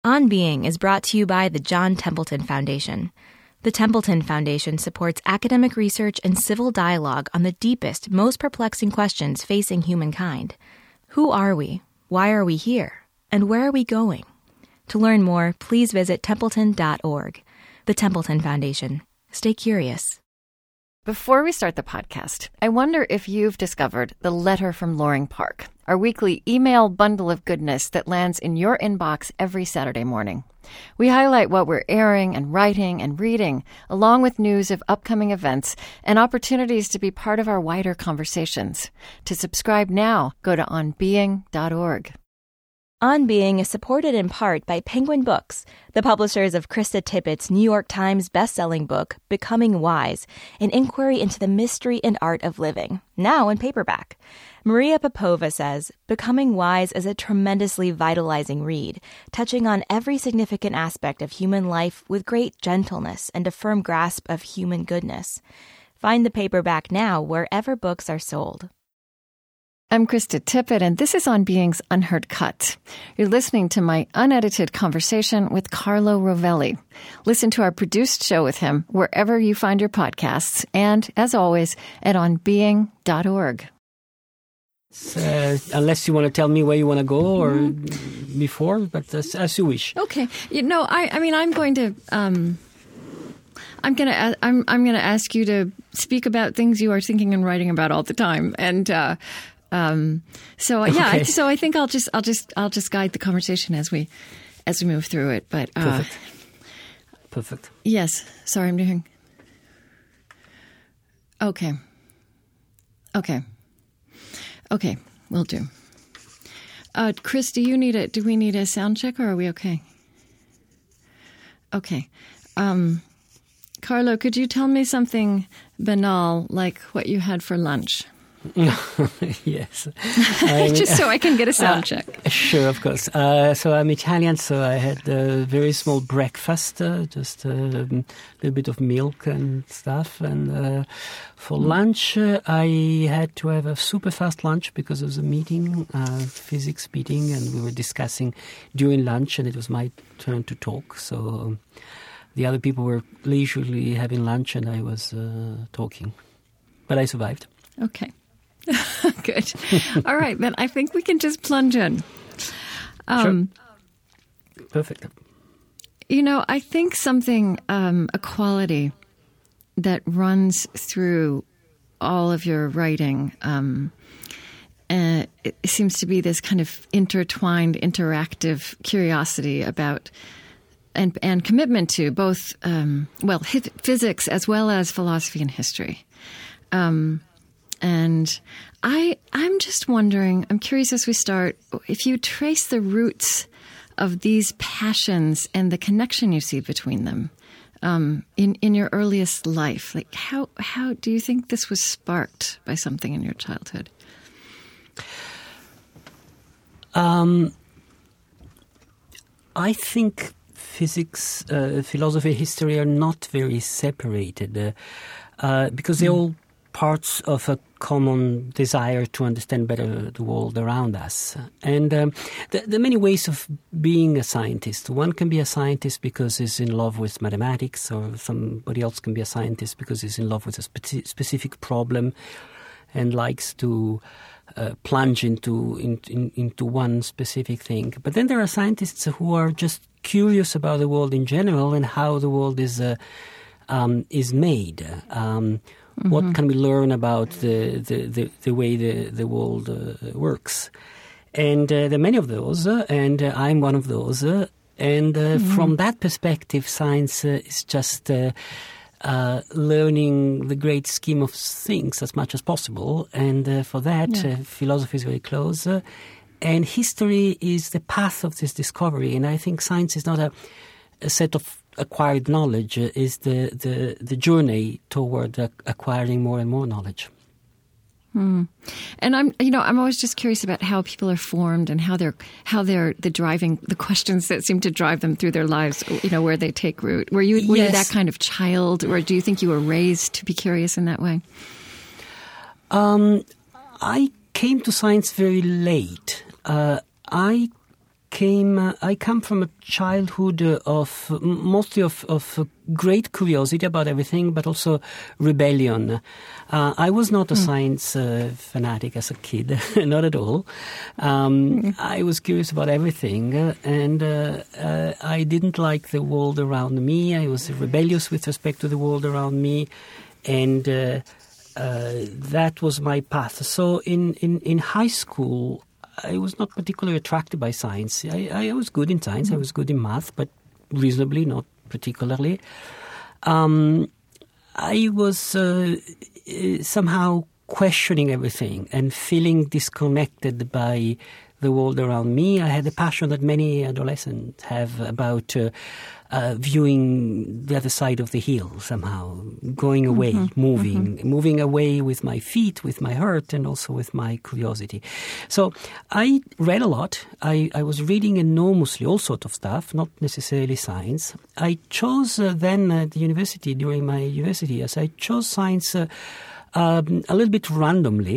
On Being is brought to you by the John Templeton Foundation. The Templeton Foundation supports academic research and civil dialogue on the deepest, most perplexing questions facing humankind. Who are we? Why are we here? And where are we going? To learn more, please visit templeton.org. The Templeton Foundation. Stay curious. Before we start the podcast, I wonder if you've discovered the Letter from Loring Park, our weekly email bundle of goodness that lands in your inbox every Saturday morning. We highlight what we're airing and writing and reading, along with news of upcoming events and opportunities to be part of our wider conversations. To subscribe now, go to onbeing.org. On Being is supported in part by Penguin Books, the publishers of Krista Tippett's New York Times bestselling book, Becoming Wise, an inquiry into the mystery and art of living, now in paperback. Maria Popova says, Becoming Wise is a tremendously vitalizing read, touching on every significant aspect of human life with great gentleness and a firm grasp of human goodness. Find the paperback now wherever books are sold. I'm Krista Tippett, and this is On Being's Unheard Cut. You're listening to my unedited conversation with Carlo Rovelli. Listen to our produced show with him wherever you find your podcasts, and, as always, at onbeing.org. Unless you want to tell me where you want to go or before, but as you wish. Okay. I'm going to ask you to speak about things you are thinking and writing about all the time, and Okay. So I think I'll just guide the conversation as we move through it. But Perfect. Yes. Sorry, I'm doing. Okay. Will do. Chris, do we need a sound check, or are we okay? Okay. Carlo, could you tell me something banal, like what you had for lunch? Yes. Just so I can get a sound check. Sure, of course. So I'm Italian, so I had a very small breakfast, just a little bit of milk and stuff. And for lunch, I had to have a super fast lunch because it was a meeting, physics meeting, and we were discussing during lunch, and it was my turn to talk. So the other people were leisurely having lunch, and I was talking. But I survived. Okay. Good. All right, then I think we can just plunge in. Sure. Perfect. I think something, a quality that runs through all of your writing, it seems to be this kind of intertwined, interactive curiosity about and commitment to both, physics as well as philosophy and history. And I'm just wondering, I'm curious as we start, if you trace the roots of these passions and the connection you see between them in your earliest life, like how do you think this was sparked by something in your childhood? I think physics, philosophy, history are not very separated because they're all parts of a common desire to understand better the world around us. And there are many ways of being a scientist. One can be a scientist because he's in love with mathematics, or somebody else can be a scientist because he's in love with a specific problem and likes to plunge into one specific thing. But then there are scientists who are just curious about the world in general and how the world is made. What can we learn about the way the world works? And there are many of those, and I'm one of those. From that perspective, science is just learning the great scheme of things as much as possible. And for that, philosophy is very close. And history is the path of this discovery. And I think science is not a set of acquired knowledge, is the journey toward acquiring more and more knowledge. And I'm always just curious about how people are formed and how they're the questions that seem to drive them through their lives, where they take root. Were you that kind of child, or do you think you were raised to be curious in that way? I came to science very late. I I come from a childhood of mostly of great curiosity about everything, but also rebellion. I was not a science fanatic as a kid, not at all. I was curious about everything, and I didn't like the world around me. I was rebellious with respect to the world around me, and that was my path. So in high school, I was not particularly attracted by science. I was good in science. I was good in math, but reasonably, not particularly. I was somehow questioning everything and feeling disconnected by the world around me. I had a passion that many adolescents have about viewing the other side of the hill somehow, going away, moving away with my feet, with my heart, and also with my curiosity. So I read a lot. I was reading enormously, all sorts of stuff, not necessarily science. I chose then at the university, during my university years, I chose science a little bit randomly.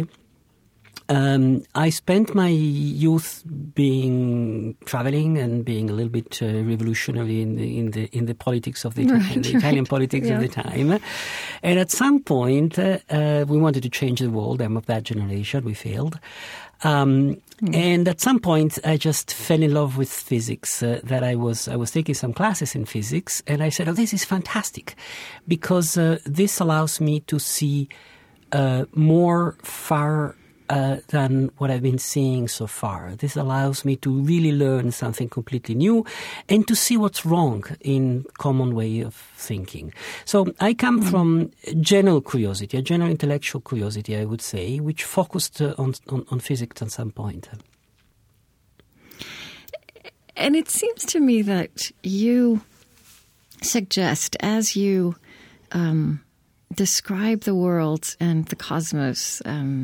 I spent my youth traveling and being a little bit revolutionary in the politics of the Italian politics of the time. And at some point, we wanted to change the world. I'm of that generation. We failed. And at some point, I just fell in love with physics. That I was taking some classes in physics, and I said, "Oh, this is fantastic," because this allows me to see more far than what I've been seeing so far. This allows me to really learn something completely new and to see what's wrong in common way of thinking. So I come from general curiosity, a general intellectual curiosity, I would say, which focused on physics at some point. And it seems to me that you suggest, as you describe the world and the cosmos,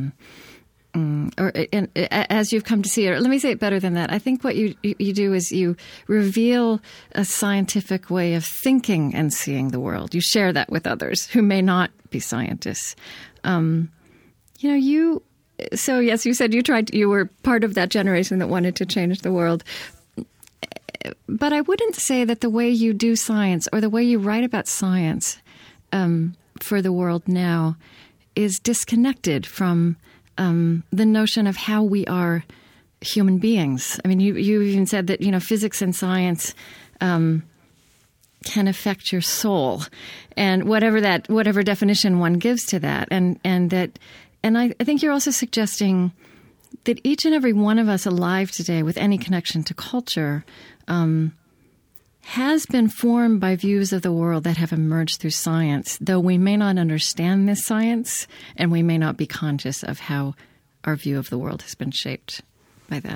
as you've come to see it, or let me say it better than that. I think what you do is you reveal a scientific way of thinking and seeing the world. You share that with others who may not be scientists. So yes, you said you were part of that generation that wanted to change the world. But I wouldn't say that the way you do science or the way you write about science for the world now is disconnected from the notion of how we are human beings. I mean, you even said that, physics and science can affect your soul, and whatever definition one gives to that. And I think you're also suggesting that each and every one of us alive today with any connection to culture has been formed by views of the world that have emerged through science, though we may not understand this science and we may not be conscious of how our view of the world has been shaped by that.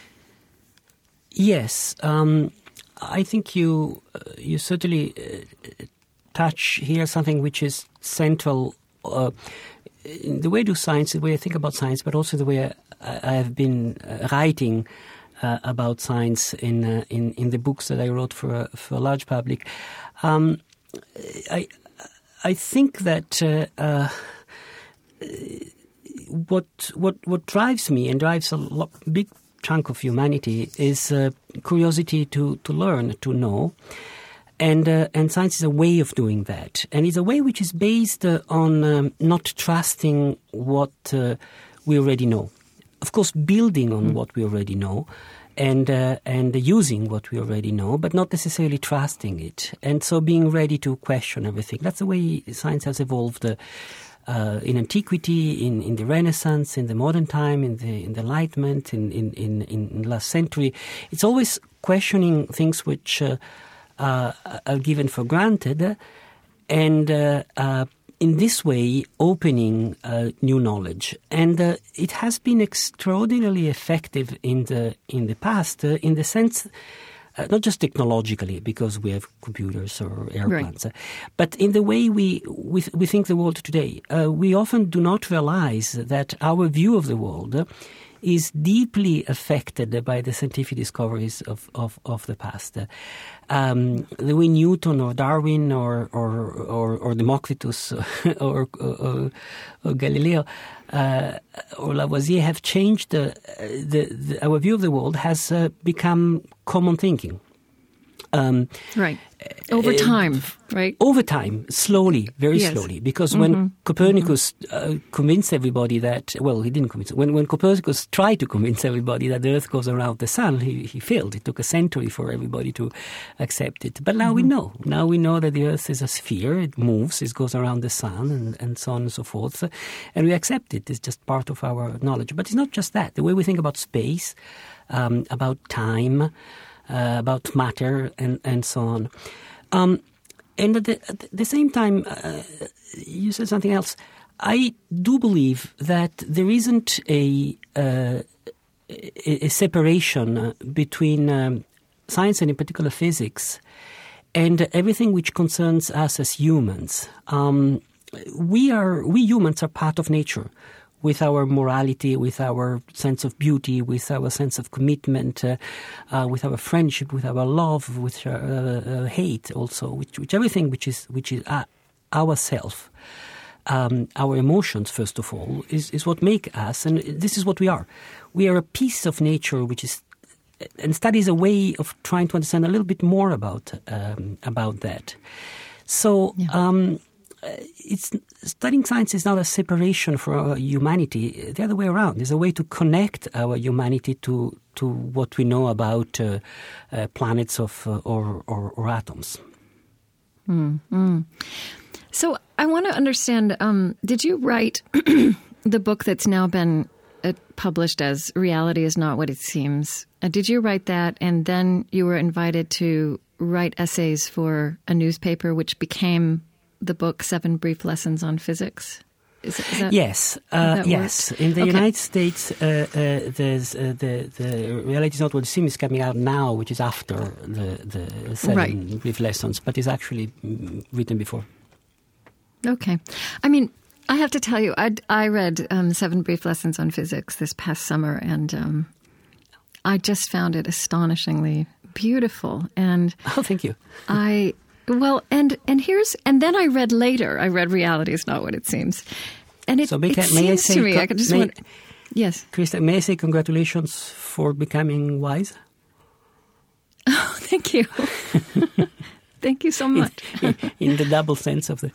Yes. I think you certainly touch here something which is central in the way I do science, the way I think about science, but also the way I have been writing about science in the books that I wrote for a large public. I think that what drives me and drives a big chunk of humanity is curiosity to learn, to know. And science is a way of doing that. And it's a way which is based on not trusting what we already know. Of course, building on what we already know and using what we already know, but not necessarily trusting it. And so being ready to question everything. That's the way science has evolved in antiquity, in the Renaissance, in the modern time, in the Enlightenment, in last century. It's always questioning things which are given for granted, and in this way opening new knowledge. And it has been extraordinarily effective in the past, in the sense, not just technologically, because we have computers or airplanes, but in the way we think the world today. We often do not realize that our view of the world is deeply affected by the scientific discoveries of the past. The way Newton or Darwin or Democritus or Galileo or Lavoisier have changed our view of the world has become common thinking. Right. Over time, right? Over time, slowly, very slowly. Because when Copernicus convinced everybody that, well, he didn't convince, when Copernicus tried to convince everybody that the Earth goes around the Sun, he failed. It took a century for everybody to accept it. But now we know. Now we know that the Earth is a sphere. It moves, it goes around the Sun, and so on and so forth. And we accept it. It's just part of our knowledge. But it's not just that. The way we think about space, about time, about matter, and so on. And at the same time, you said something else. I do believe that there isn't a separation between science and in particular physics and everything which concerns us as humans. We humans are part of nature. With our morality, with our sense of beauty, with our sense of commitment, with our friendship, with our love, with our hate also, which everything which is ourself, our emotions first of all, is what make us, and this is what we are. We are a piece of nature which is, and study is a way of trying to understand a little bit more about that. So. Yeah. Studying science is not a separation for our humanity. The other way around. It's a way to connect our humanity to what we know about planets or atoms. So I want to understand, did you write the book that's now been published as Reality is Not What It Seems? Did you write that, and then you were invited to write essays for a newspaper which became the book 7 Brief Lessons on Physics? Is that, yes, yes. In the United States, there's the Reality is Not What It Seems is coming out now, which is after the 7 Brief Lessons, but is actually written before. Okay. I mean, I have to tell you, I read 7 Brief Lessons on Physics this past summer, and I just found it astonishingly beautiful. And oh, thank you. Well, and then I read later. I read Reality is Not What It Seems, and it seems to me. I could just want. Yes, Krista, may I say congratulations for becoming wise? Oh, thank you. Thank you so much. In the double sense of the.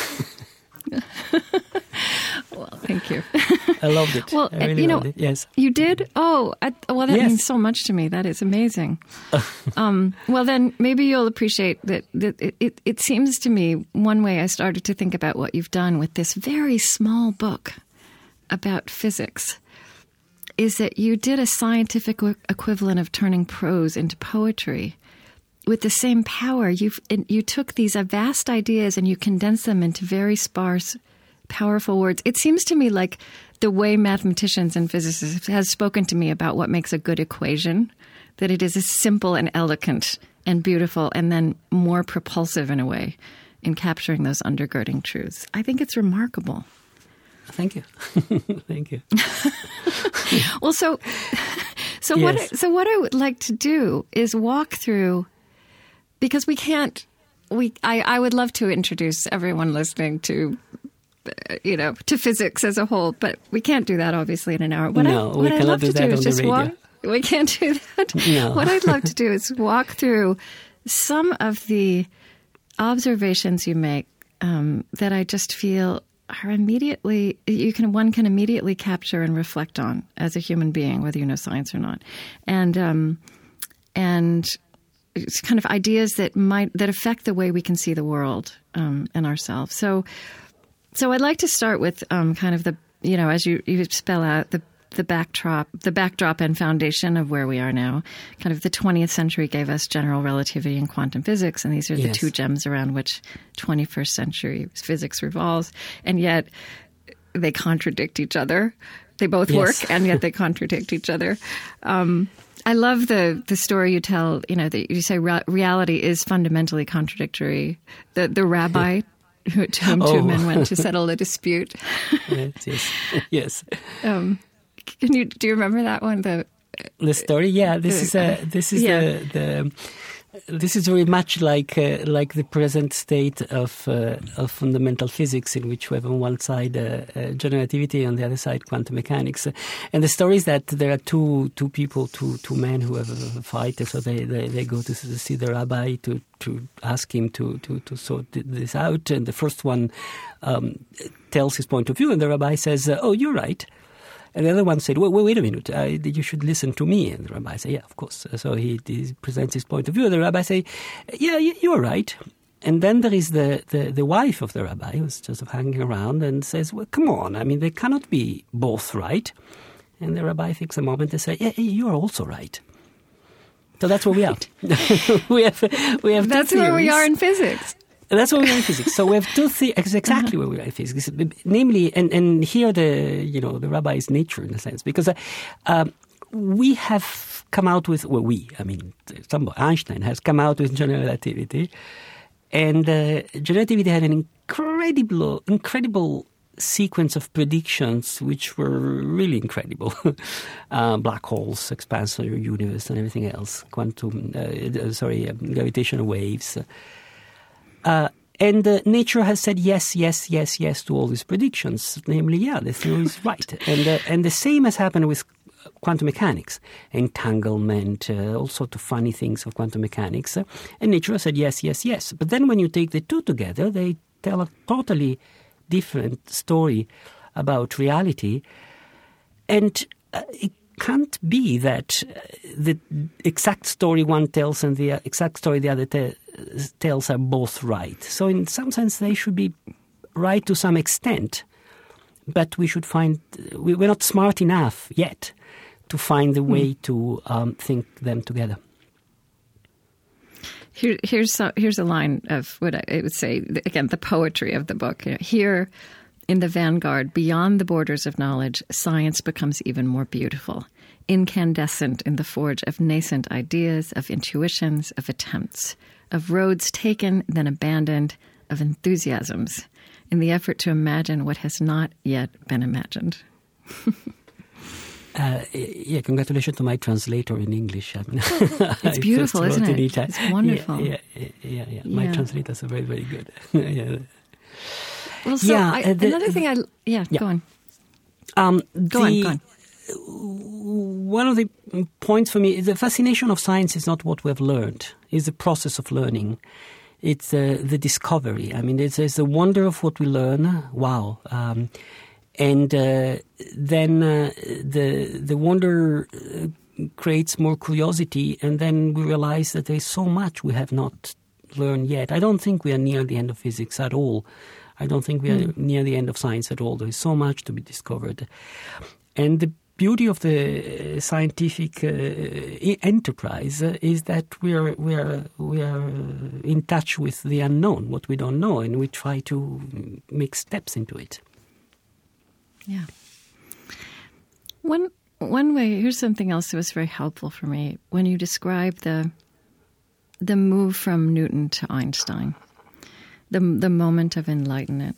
Well, thank you. I loved it. Well, I really loved it. Yes. You did? Oh, well, that means so much to me. That is amazing. Well, then maybe you'll appreciate that it seems to me one way I started to think about what you've done with this very small book about physics is that you did a scientific equivalent of turning prose into poetry with the same power. You took these vast ideas and you condensed them into very sparse, powerful words. It seems to me like the way mathematicians and physicists have spoken to me about what makes a good equation, that it is as simple and elegant and beautiful and then more propulsive in a way in capturing those undergirding truths. I think it's remarkable. Thank you. Thank you. Well, so yes. What I would like to do is walk through, because I would love to introduce everyone listening to physics as a whole, but we can't do that obviously in an hour. We cannot do that on the radio. We can't do that. No. What I'd love to do is walk through some of the observations you make that I just feel are immediately one can immediately capture and reflect on as a human being, whether you know science or not, and it's kind of ideas that affect the way we can see the world and ourselves. So I'd like to start with kind of as you spell out the backdrop and foundation of where we are now. Kind of the 20th century gave us general relativity and quantum physics, and these are the two gems around which 21st century physics revolves. And yet they contradict each other. They both work, and yet they contradict each other. I love the story you tell, that you say reality is fundamentally contradictory. The rabbi to whom two men went to settle a dispute. Yes. Do you remember that one? The story, yeah. This is very much like the present state of fundamental physics, in which we have on one side general relativity, on the other side quantum mechanics. And the story is that there are two people, two men who have a fight, so they go to see the rabbi to ask him to sort this out. And the first one tells his point of view, and the rabbi says, "Oh, you're right." And the other one said, wait a minute, you should listen to me. And the rabbi said, yeah, of course. So he presents his point of view. And the rabbi said, yeah, you're right. And then there is the wife of the rabbi who's just hanging around and says, well, come on, I mean, they cannot be both right. And the rabbi thinks a moment and says, yeah, you're also right. So that's where we are. we have That's where we are in physics. That's where we are in physics. So we have two things, exactly where we are in physics. Namely, and here the rabbi is nature in a sense, because we have come out with, Einstein has come out with general relativity, and general relativity had an incredible sequence of predictions which were really incredible. Black holes, expansion of the universe, and everything else. Gravitational waves. And nature has said yes to all these predictions. Namely, the theory is right. And the same has happened with quantum mechanics, entanglement, all sorts of funny things of quantum mechanics. And nature has said yes. But then when you take the two together, they tell a totally different story about reality. And it can't be that the exact story one tells and the exact story the other tells are both right. So in some sense they should be right to some extent, but we should we're not smart enough yet to find the way to think them together. Here's a line of what I would say, again, the poetry of the book. Here in the vanguard, beyond the borders of knowledge, science becomes even more beautiful, incandescent in the forge of nascent ideas, of intuitions, of attempts, of roads taken, then abandoned, of enthusiasms, in the effort to imagine what has not yet been imagined. Congratulations to my translator in English. It's beautiful, isn't it? It's wonderful. Yeah. My translators are very, very good. Yeah. Well, so another thing go on. Go on. One of the points for me is the fascination of science is not what we have learned, it's the process of learning. It's the discovery. I mean, it's the wonder of what we learn. Wow. And then the wonder creates more curiosity, and then we realize that there's so much we have not learned yet. I don't think we are near the end of physics at all. I don't think we are near the end of science at all. There is so much to be discovered. And the beauty of the scientific enterprise is that we are in touch with the unknown, what we don't know, and we try to make steps into it. Yeah. One way, here's something else that was very helpful for me. When you describe the move from Newton to Einstein, the moment of enlightenment,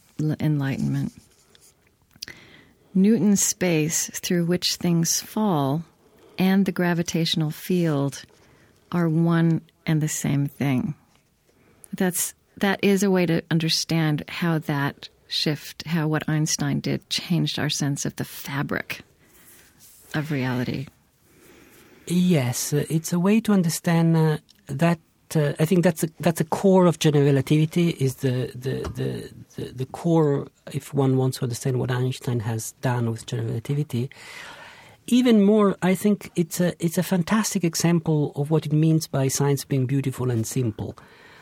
Newton's space through which things fall and the gravitational field are one and the same thing. That is a way to understand how that shift, how what Einstein did changed our sense of the fabric of reality. Yes, it's a way to understand that. I think that's a core of general relativity. Is the core, if one wants to understand what Einstein has done with general relativity. Even more, I think it's a fantastic example of what it means by science being beautiful and simple.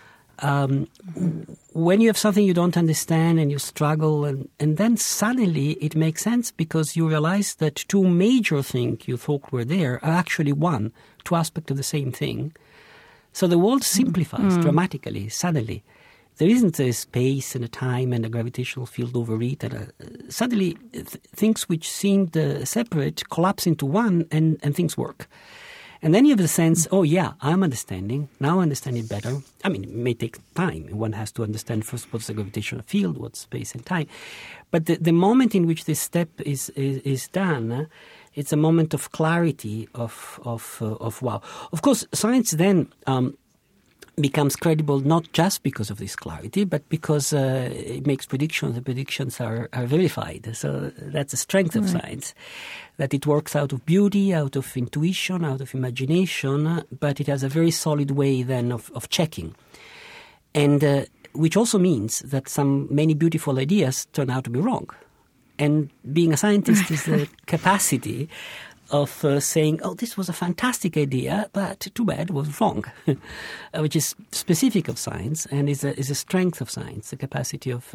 When you have something you don't understand and you struggle, and then suddenly it makes sense because you realize that two major things you thought were there are actually two aspects of the same thing. So the world simplifies dramatically, suddenly. There isn't a space and a time and a gravitational field over it. And suddenly things which seemed separate collapse into one and things work. And then you have the sense, I'm understanding. Now I understand it better. I mean, it may take time. One has to understand first what's the gravitational field, what's space and time. But the moment in which this step is done, It's a moment of clarity, of wow. Of course, science then becomes credible not just because of this clarity, but because it makes predictions. The predictions are verified. So that's the strength of science, that it works out of beauty, out of intuition, out of imagination, but it has a very solid way then of checking. And which also means that many beautiful ideas turn out to be wrong. And being a scientist is the capacity of saying, oh, this was a fantastic idea, but too bad, it was wrong, which is specific of science and is a strength of science, the capacity of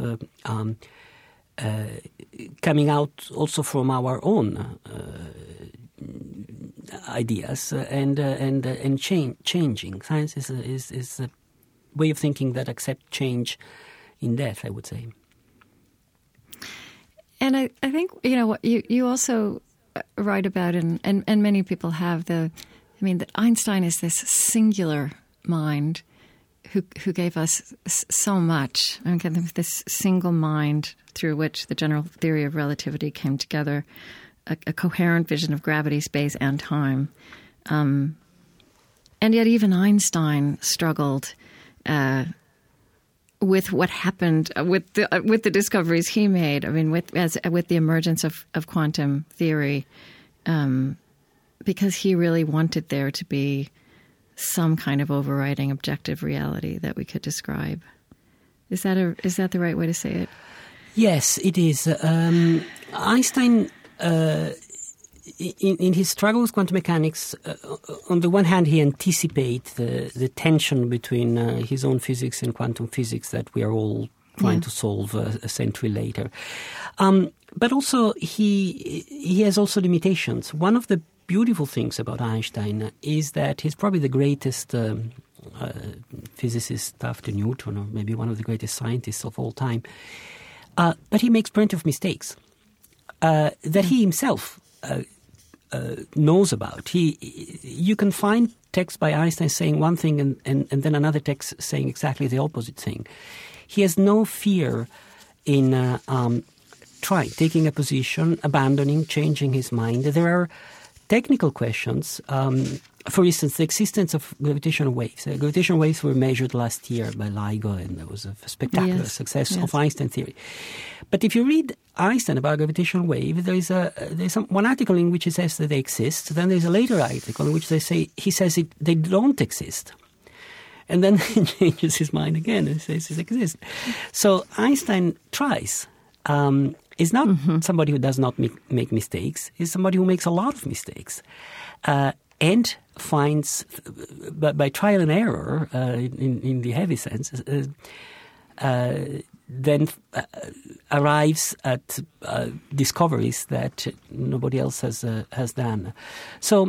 coming out also from our own ideas and changing. Science is a way of thinking that accepts change in depth, I would say. And I think, what you also write about, and many people have that Einstein is this singular mind who gave us so much, and kind of this single mind through which the general theory of relativity came together, a coherent vision of gravity, space, and time. And yet even Einstein struggled with what happened with the discoveries he made. I mean, with the emergence of quantum theory, because he really wanted there to be some kind of overriding objective reality that we could describe. Is that the right way to say it? Yes, it is. Einstein, in his struggle with quantum mechanics, on the one hand, he anticipates the tension between his own physics and quantum physics that we are all trying to solve a century later. But also, he has also limitations. One of the beautiful things about Einstein is that he's probably the greatest physicist after Newton, or maybe one of the greatest scientists of all time. But he makes plenty of mistakes that he himself knows about. You can find texts by Einstein saying one thing and then another text saying exactly the opposite thing. He has no fear in taking a position, abandoning, changing his mind. There are technical questions. For instance, the existence of gravitational waves. Gravitational waves were measured last year by LIGO, and there was a spectacular success of Einstein theory. But if you read Einstein about gravitational wave, there's one article in which he says that they exist. Then there's a later article in which they says they don't exist. And then he changes his mind again and says it exists. So Einstein tries. Is not somebody who does not make mistakes. He's somebody who makes a lot of mistakes. And finds, by trial and error, in the heavy sense, then arrives at discoveries that nobody else has done. So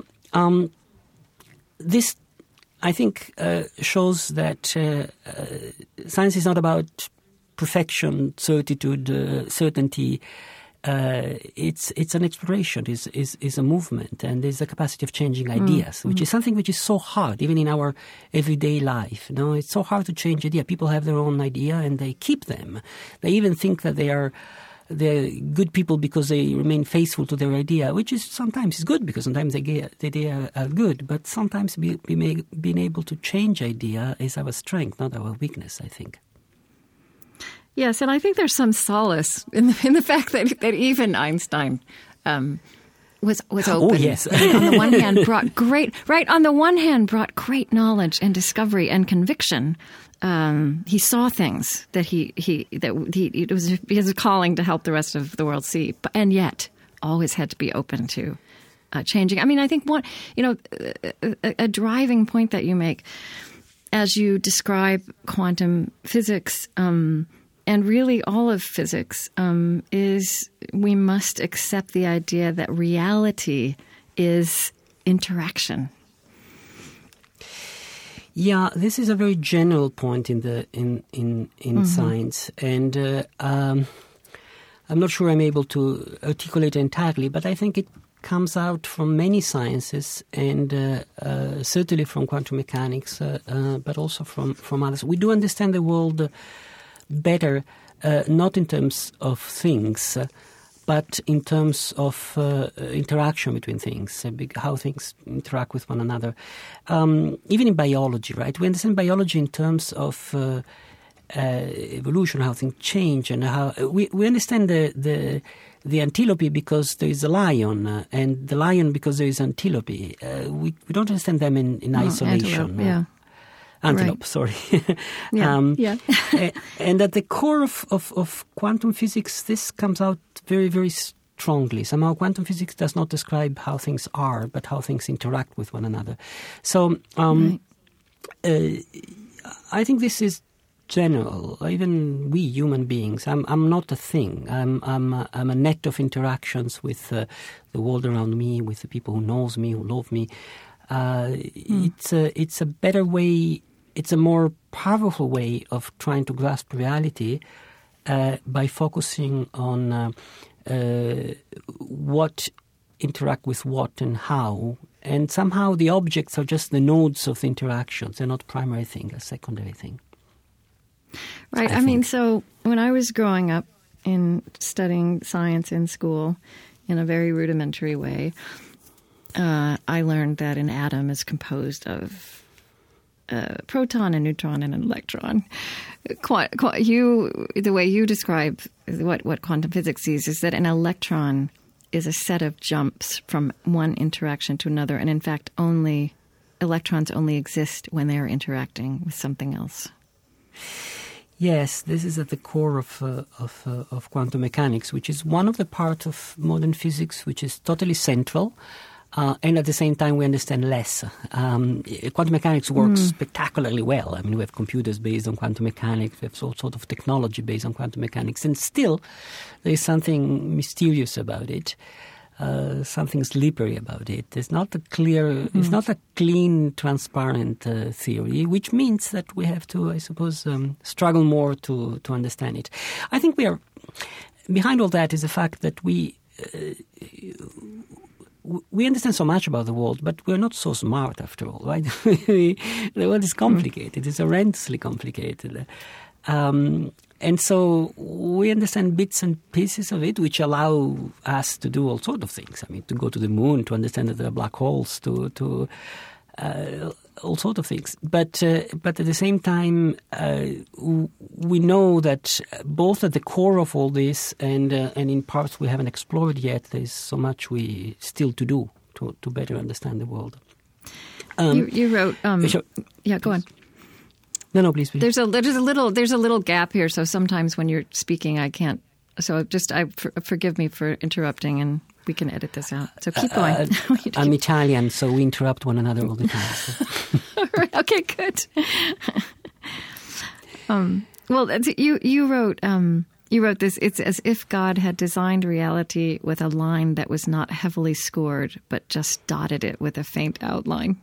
this, I think, shows that science is not about perfection, certitude, certainty. It's an exploration, is a movement, and there's a capacity of changing ideas, which is something which is so hard, even in our everyday life. It's so hard to change idea. People have their own idea and they keep them. They even think that they're good people because they remain faithful to their idea, which is sometimes good because sometimes the idea are good, but sometimes being able to change idea is our strength, not our weakness, I think. Yes, and I think there's some solace in the fact that even Einstein was open. Oh, yes. On the one hand, brought great knowledge and discovery and conviction. He saw things that it was his calling to help the rest of the world see, and yet always had to be open to changing. I mean, I think a driving point that you make as you describe quantum physics. And really all of physics is we must accept the idea that reality is interaction. Yeah, this is a very general point in science, and I'm not sure I'm able to articulate it entirely, but I think it comes out from many sciences, and certainly from quantum mechanics, but also from others. We do understand the world better, not in terms of things, but in terms of interaction between things, how things interact with one another. Even in biology, right? We understand biology in terms of evolution, how things change, and how we understand the antelope because there is a lion, and the lion because there is antelope. We don't understand them in isolation. Antelope, sorry. And at the core of quantum physics, this comes out very, very strongly. Somehow quantum physics does not describe how things are, but how things interact with one another. So I think this is general. Even we human beings, I'm not a thing. I'm a net of interactions with the world around me, with the people who knows me, who love me. It's a better way. It's a more powerful way of trying to grasp reality by focusing on what interact with what and how. And somehow the objects are just the nodes of the interactions. They're not primary thing, a secondary thing. Right. I mean, so when I was growing up in studying science in school in a very rudimentary way, I learned that an atom is composed of a proton, a neutron, and an electron. The way you describe what quantum physics sees is that an electron is a set of jumps from one interaction to another, and in fact, electrons only exist when they are interacting with something else. Yes, this is at the core of quantum mechanics, which is one of the parts of modern physics which is totally central. And at the same time, we understand less. Quantum mechanics works spectacularly well. I mean, we have computers based on quantum mechanics. We have all sort of technology based on quantum mechanics. And still, there is something mysterious about it, something slippery about it. It's not a clear, it's not a clean, transparent theory, which means that we have to, I suppose, struggle more to understand it. I think behind all that is the fact that we understand so much about the world, but we're not so smart after all, right? The world is complicated. It's horrendously complicated. And so we understand bits and pieces of it, which allow us to do all sorts of things. I mean, to go to the moon, to understand that there are black holes, to all sorts of things. But at the same time, we know that both at the core of all this and in parts we haven't explored yet, there's so much we still to do to better understand the world. You wrote, sure. Yeah, go on. No, please. There's a little gap here, so sometimes when you're speaking, I can't. So forgive me for interrupting, and we can edit this out. So keep going. I'm Italian, so we interrupt one another all the time. So. All right. Okay, good. Well, you wrote this. It's as if God had designed reality with a line that was not heavily scored, but just dotted it with a faint outline.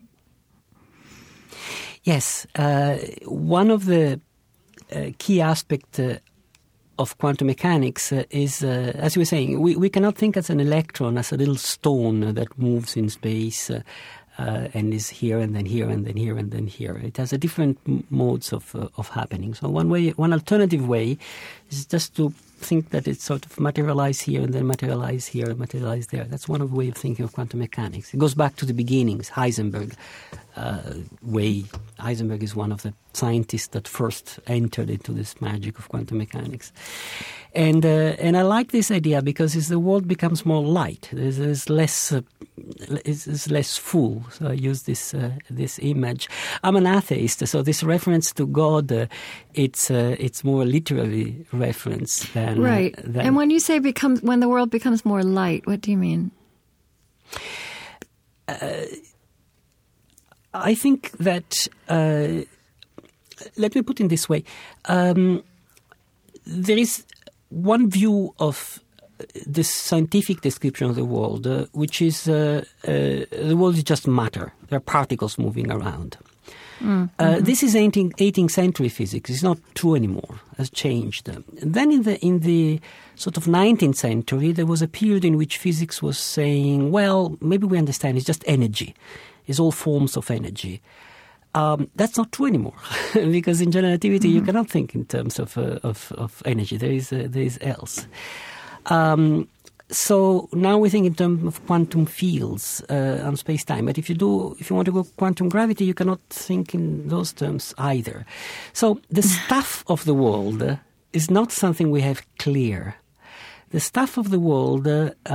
Yes. One of the key aspects of quantum mechanics is, as you were saying, we cannot think as an electron as a little stone that moves in space and is here and then here and then here and then here. It has a different modes of happening. So one alternative way is just to think that it's sort of materialize here and then materialize here and materialize there. That's one of the way of thinking of quantum mechanics. It goes back to the beginnings, Heisenberg way. Heisenberg is one of the scientists that first entered into this magic of quantum mechanics. And I like this idea because as the world becomes more light, there's less full. So I use this image. I'm an atheist, so this reference to God, it's more a literary reference than right. And when you say when the world becomes more light, what do you mean? I think that let me put it this way: there is one view of the scientific description of the world, which is the world is just matter. There are particles moving around. This is 18th century physics. It's not true anymore. It has changed. Then in the sort of 19th century, there was a period in which physics was saying, well, maybe we understand it's just energy. It's all forms of energy. That's not true anymore, because in general relativity you cannot think in terms of energy. There is else. So now we think in terms of quantum fields on space-time. But if you want to go quantum gravity, you cannot think in those terms either. So the stuff of the world is not something we have clear. The stuff of the world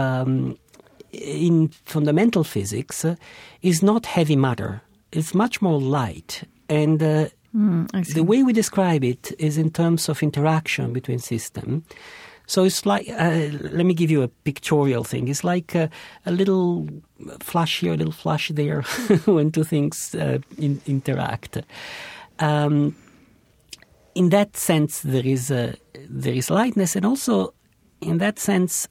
in fundamental physics is not heavy matter. It's much more light. And the way we describe it is in terms of interaction between systems. So it's like, let me give you a pictorial thing. It's like a little flash here, a little flash there when two things interact. In that sense, there is lightness, and also in that sense,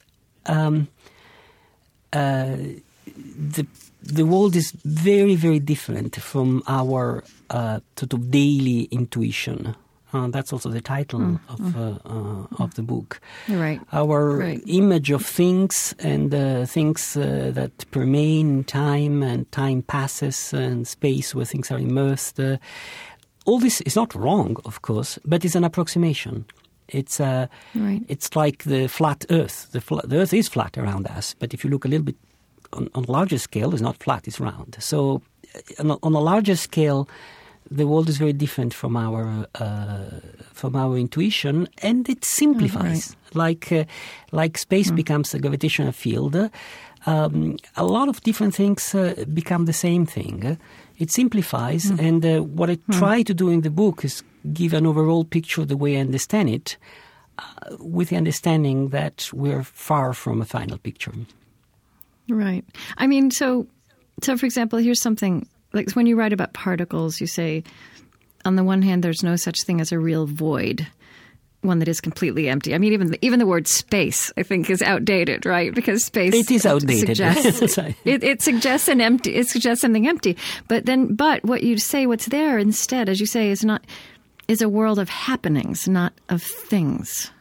the world is very, very different from our sort of daily intuition. That's also the title of the book. Right. Our image of things and things that permeate in time, and time passes, and space where things are immersed. All this is not wrong, of course, but it's an approximation. It's it's like the flat Earth. The Earth is flat around us, but if you look a little bit on a larger scale, it's not flat; it's round. So, on a larger scale, the world is very different from our intuition, and it simplifies. Like space becomes a gravitational field, a lot of different things become the same thing. It simplifies, and what I try to do in the book is give an overall picture of the way I understand it, with the understanding that we're far from a final picture. Right. I mean, so for example, here's something. Like when you write about particles, you say, on the one hand, there's no such thing as a real void, one that is completely empty. I mean, even the word space, I think, is outdated, right? Because space it is outdated. It suggests an empty. It suggests something empty. But what you say, what's there instead, as you say, is a world of happenings, not of things.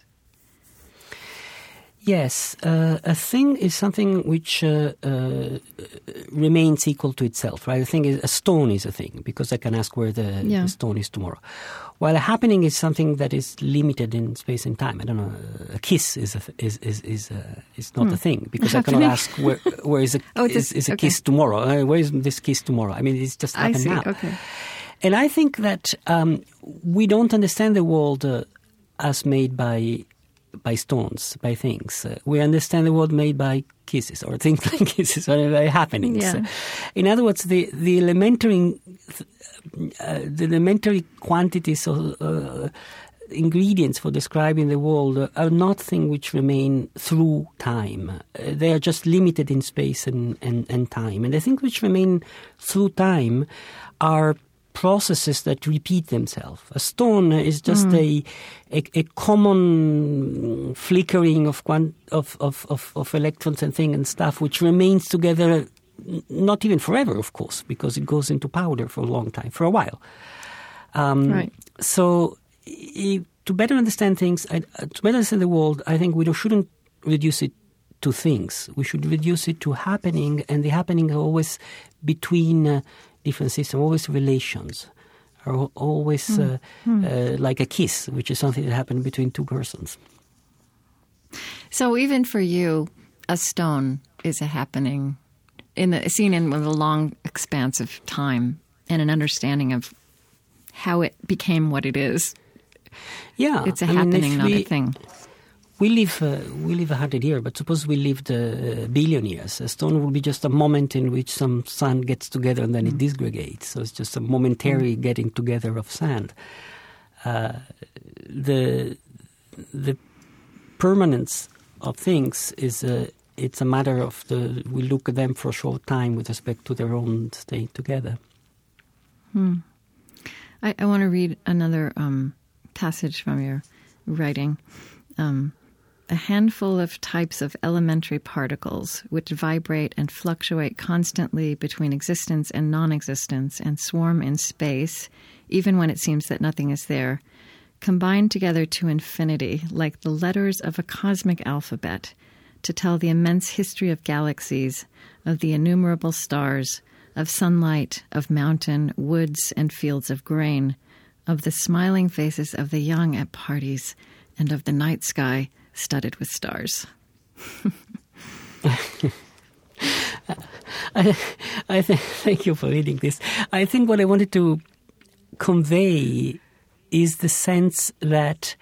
Yes, a thing is something which remains equal to itself, right? A stone is a thing, because I can ask where the stone is tomorrow. While a happening is something that is limited in space and time. I don't know. A kiss is not a thing, because I cannot ask where is a kiss tomorrow. Where is this kiss tomorrow? I mean, it's just happened now. Okay. And I think that we don't understand the world as made by stones, by things. We understand the world made by kisses, or things like kisses, or by happenings. Yeah. In other words, the elementary quantities of ingredients for describing the world are not things which remain through time. They are just limited in space and time. And the things which remain through time are processes that repeat themselves. A stone is just a common flickering of electrons and things and stuff, which remains together, not even forever, of course, because it goes into powder for a long time, for a while. So, to better understand things, to better understand the world, I think we shouldn't reduce it to things. We should reduce it to happening, and the happening are always between different systems, always relations, are always like a kiss, which is something that happened between two persons. So even for you, a stone is a happening seen in a long expanse of time, and an understanding of how it became what it is. Yeah, it's a happening, not a thing. We live 100 years, but suppose we lived a billion years. A stone will be just a moment in which some sand gets together and then it disgregates. So it's just a momentary getting together of sand. The permanence of things is it's a matter of we look at them for a short time with respect to their own state together. I want to read another passage from your writing. A handful of types of elementary particles which vibrate and fluctuate constantly between existence and non-existence and swarm in space, even when it seems that nothing is there, combine together to infinity like the letters of a cosmic alphabet to tell the immense history of galaxies, of the innumerable stars, of sunlight, of mountain, woods, and fields of grain, of the smiling faces of the young at parties, and of the night sky studded with stars. Thank you for reading this. I think what I wanted to convey is the sense that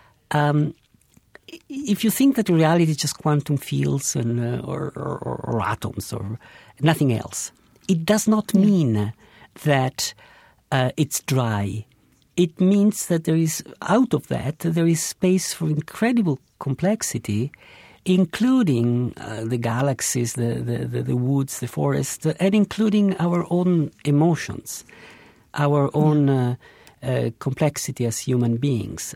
if you think that reality is just quantum fields and or atoms or nothing else, it does not mean that it's dry. It means that there is, out of that, there is space for incredible complexity, including the galaxies, the woods, the forests, and including our own emotions, our own complexity as human beings.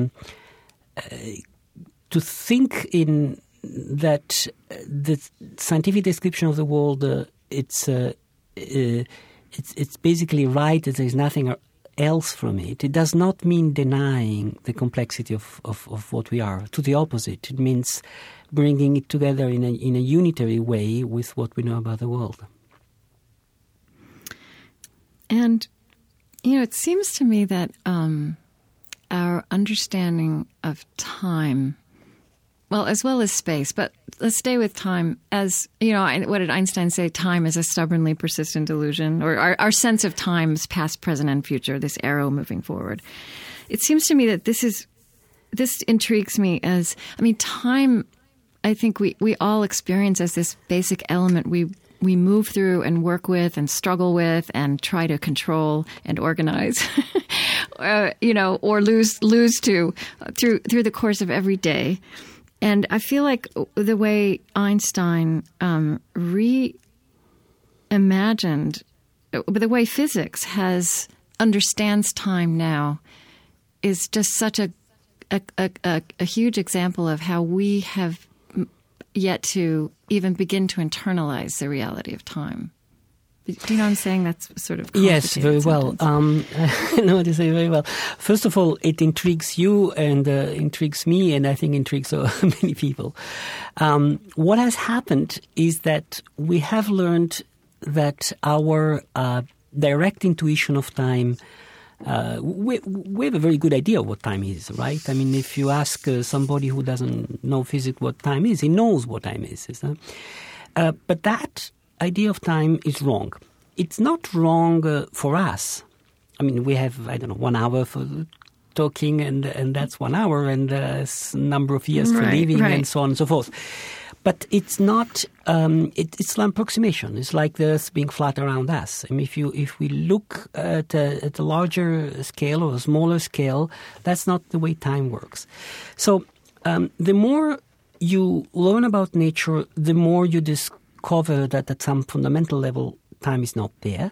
To think in that the scientific description of the world, it's basically right that there is nothing else from it. It does not mean denying the complexity of what we are. To the opposite, it means bringing it together in a unitary way with what we know about the world. And, it seems to me that our understanding of time, well, as well as space, but let's stay with time as, what did Einstein say? Time is a stubbornly persistent illusion, or our sense of time's past, present, and future, this arrow moving forward. It seems to me that this intrigues me as, time, I think we all experience as this basic element we move through and work with and struggle with and try to control and organize, or lose to through the course of every day. And I feel like the way Einstein reimagined, the way physics understands time now, is just such a huge example of how we have yet to even begin to internalize the reality of time. Do you know what I'm saying? That's sort of yes, very well. I know what you say very well. First of all, it intrigues you and intrigues me, and I think intrigues so many people. What has happened is that we have learned that our direct intuition of time, we have a very good idea of what time is, right? If you ask somebody who doesn't know physics what time is, he knows what time is. But that idea of time is wrong. It's not wrong for us. We have, 1 hour for talking, and that's 1 hour, and a number of years for living, and so on and so forth. But it's not. It's an approximation. It's like the Earth being flat around us. If we look at a larger scale or a smaller scale, that's not the way time works. So the more you learn about nature, the more you discover that at some fundamental level, time is not there.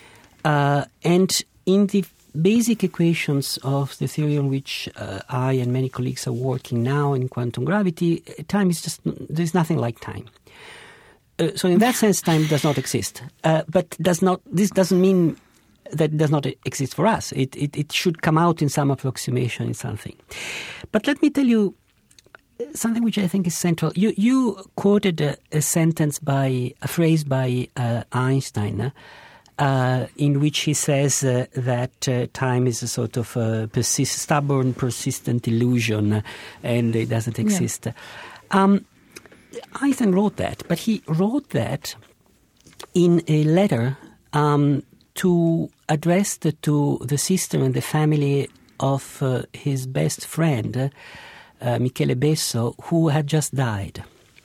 And in the basic equations of the theory on which I and many colleagues are working now in quantum gravity, time is there's nothing like time. So in that sense, time does not exist. But this doesn't mean that it does not exist for us. It should come out in some approximation in something. But let me tell you something which I think is central. You quoted a phrase by Einstein, in which he says that time is a sort of stubborn, persistent illusion, and it doesn't exist. Yeah. Einstein wrote that, but he wrote that in a letter addressed to the sister and the family of his best friend, Michele Besso, who had just died.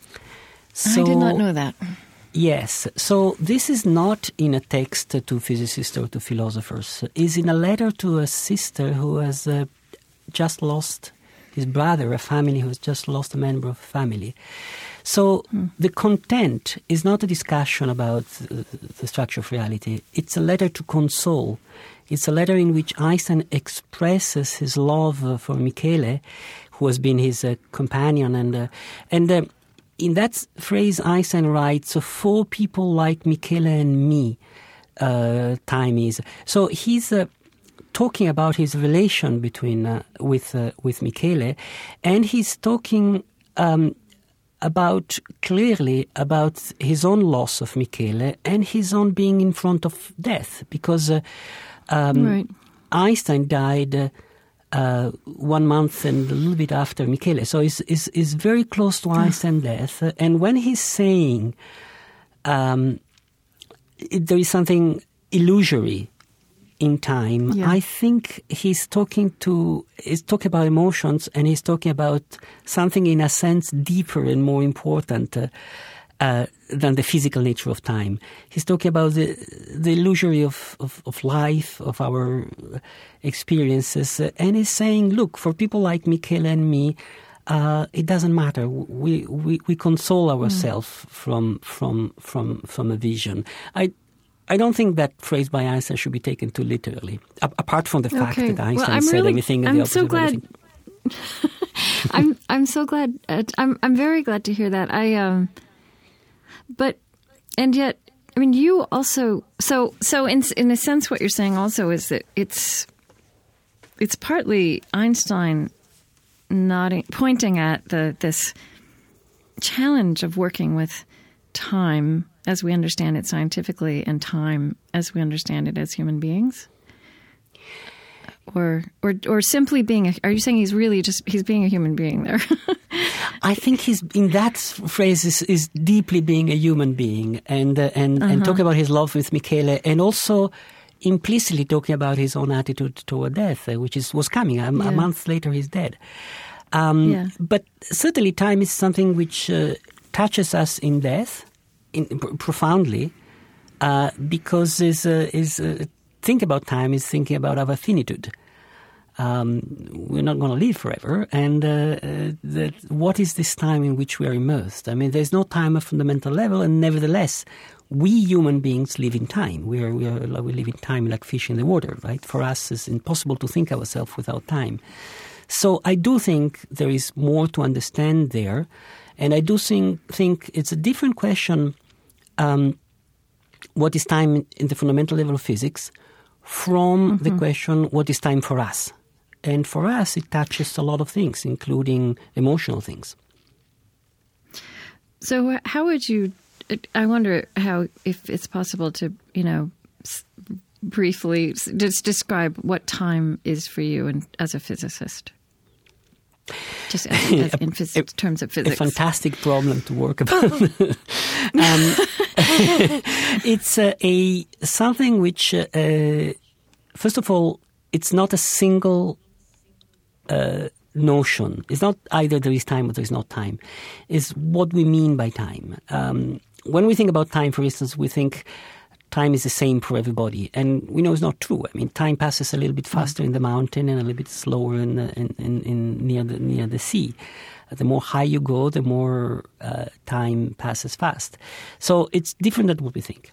I did not know that. Yes. So this is not in a text to physicists or to philosophers. It's in a letter to a sister who has just lost his brother, a family who has just lost a member of a family. So the content is not a discussion about the structure of reality. It's a letter to console. It's a letter in which Einstein expresses his love for Michele, who has been his companion. And in that phrase, Einstein writes, for people like Michele and me, time is. So he's talking about his relation with Michele, and he's talking clearly about his own loss of Michele and his own being in front of death, because Einstein died 1 month and a little bit after Michele. So is very close to Einstein death. And when he's saying there is something illusory in time, I think he's talking about emotions, and he's talking about something in a sense deeper and more important than the physical nature of time. He's talking about the illusory of life, of our experiences, and he's saying, look, for people like Michele and me, it doesn't matter. We console ourselves from a vision. I don't think that phrase by Einstein should be taken too literally, apart from the fact that Einstein said everything and the opposite of everything. I'm so glad. I'm very glad to hear that. And yet, I mean, you also so in a sense, what you're saying also is that it's partly Einstein pointing at this challenge of working with time as we understand it scientifically and time as we understand it as human beings? Or simply being are you saying he's being a human being there? I think he's in that phrase is deeply being a human being and talking about his love with Michele, and also implicitly talking about his own attitude toward death, which was coming. A month later he's dead. But certainly time is something which touches us in death profoundly, because think about time is thinking about our finitude. We're not going to live forever, and what is this time in which we are immersed? I mean, there's no time at fundamental level, and nevertheless, we human beings live in time. We live in time like fish in the water, right? For us, it's impossible to think ourselves without time. So I do think there is more to understand there, and I do think it's a different question. What is time in the fundamental level of physics from the question, what is time for us? And for us, it touches a lot of things, including emotional things. So how would you, I wonder if it's possible to, briefly just describe what time is for you as a physicist? Just in terms of physics. A fantastic problem to work about. It's something which, first of all, it's not a single notion. It's not either there is time or there is not time. It's what we mean by time. When we think about time, for instance, we think time is the same for everybody, and we know it's not true. I mean, time passes a little bit faster in the mountain and a little bit slower near the sea. The more high you go, the more time passes fast. So it's different than what we think.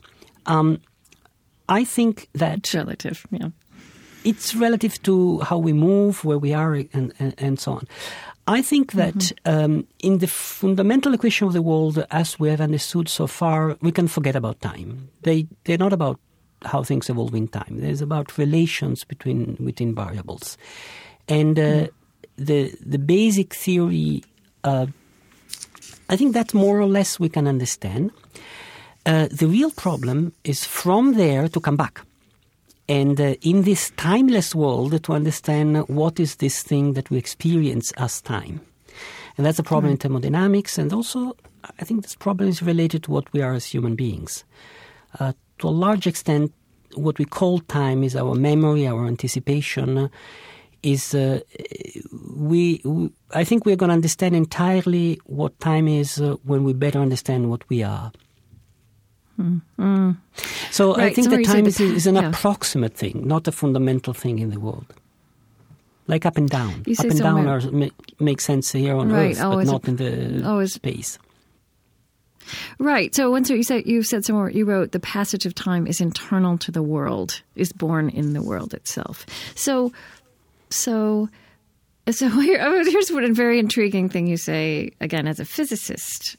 I think that it's relative. Yeah, it's relative to how we move, where we are, and so on. I think that in the fundamental equation of the world, as we have understood so far, we can forget about time. They're not about how things evolve in time. It's about relations within variables. And the basic theory, I think that more or less we can understand. The real problem is from there to come back. And in this timeless world, to understand what is this thing that we experience as time. And that's a problem in thermodynamics, and also I think this problem is related to what we are as human beings. To a large extent, what we call time is our memory, our anticipation. I think we're going to understand entirely what time is when we better understand what we are. So right. I think that time is an approximate thing, not a fundamental thing in the world. Like up and down. Up and down make sense here on Earth, but not in the space. Right. So once you said somewhere, you wrote, the passage of time is internal to the world, is born in the world itself. So here's what a very intriguing thing you say, again, as a physicist,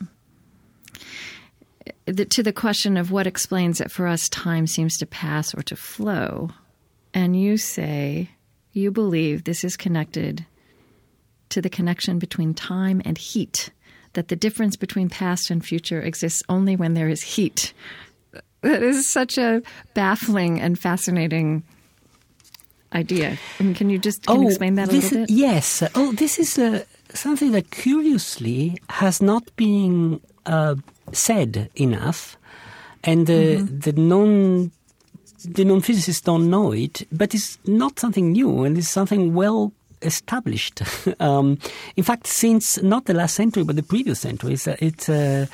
to the question of what explains that for us time seems to pass or to flow. And you say you believe this is connected to the connection between time and heat, that the difference between past and future exists only when there is heat. That is such a baffling and fascinating idea. I mean, can you explain that a little bit? Yes. This is something that curiously has not been said enough, and the non-physicists don't know it, but it's not something new, and it's something well established. In fact, since not the last century, but the previous century, it's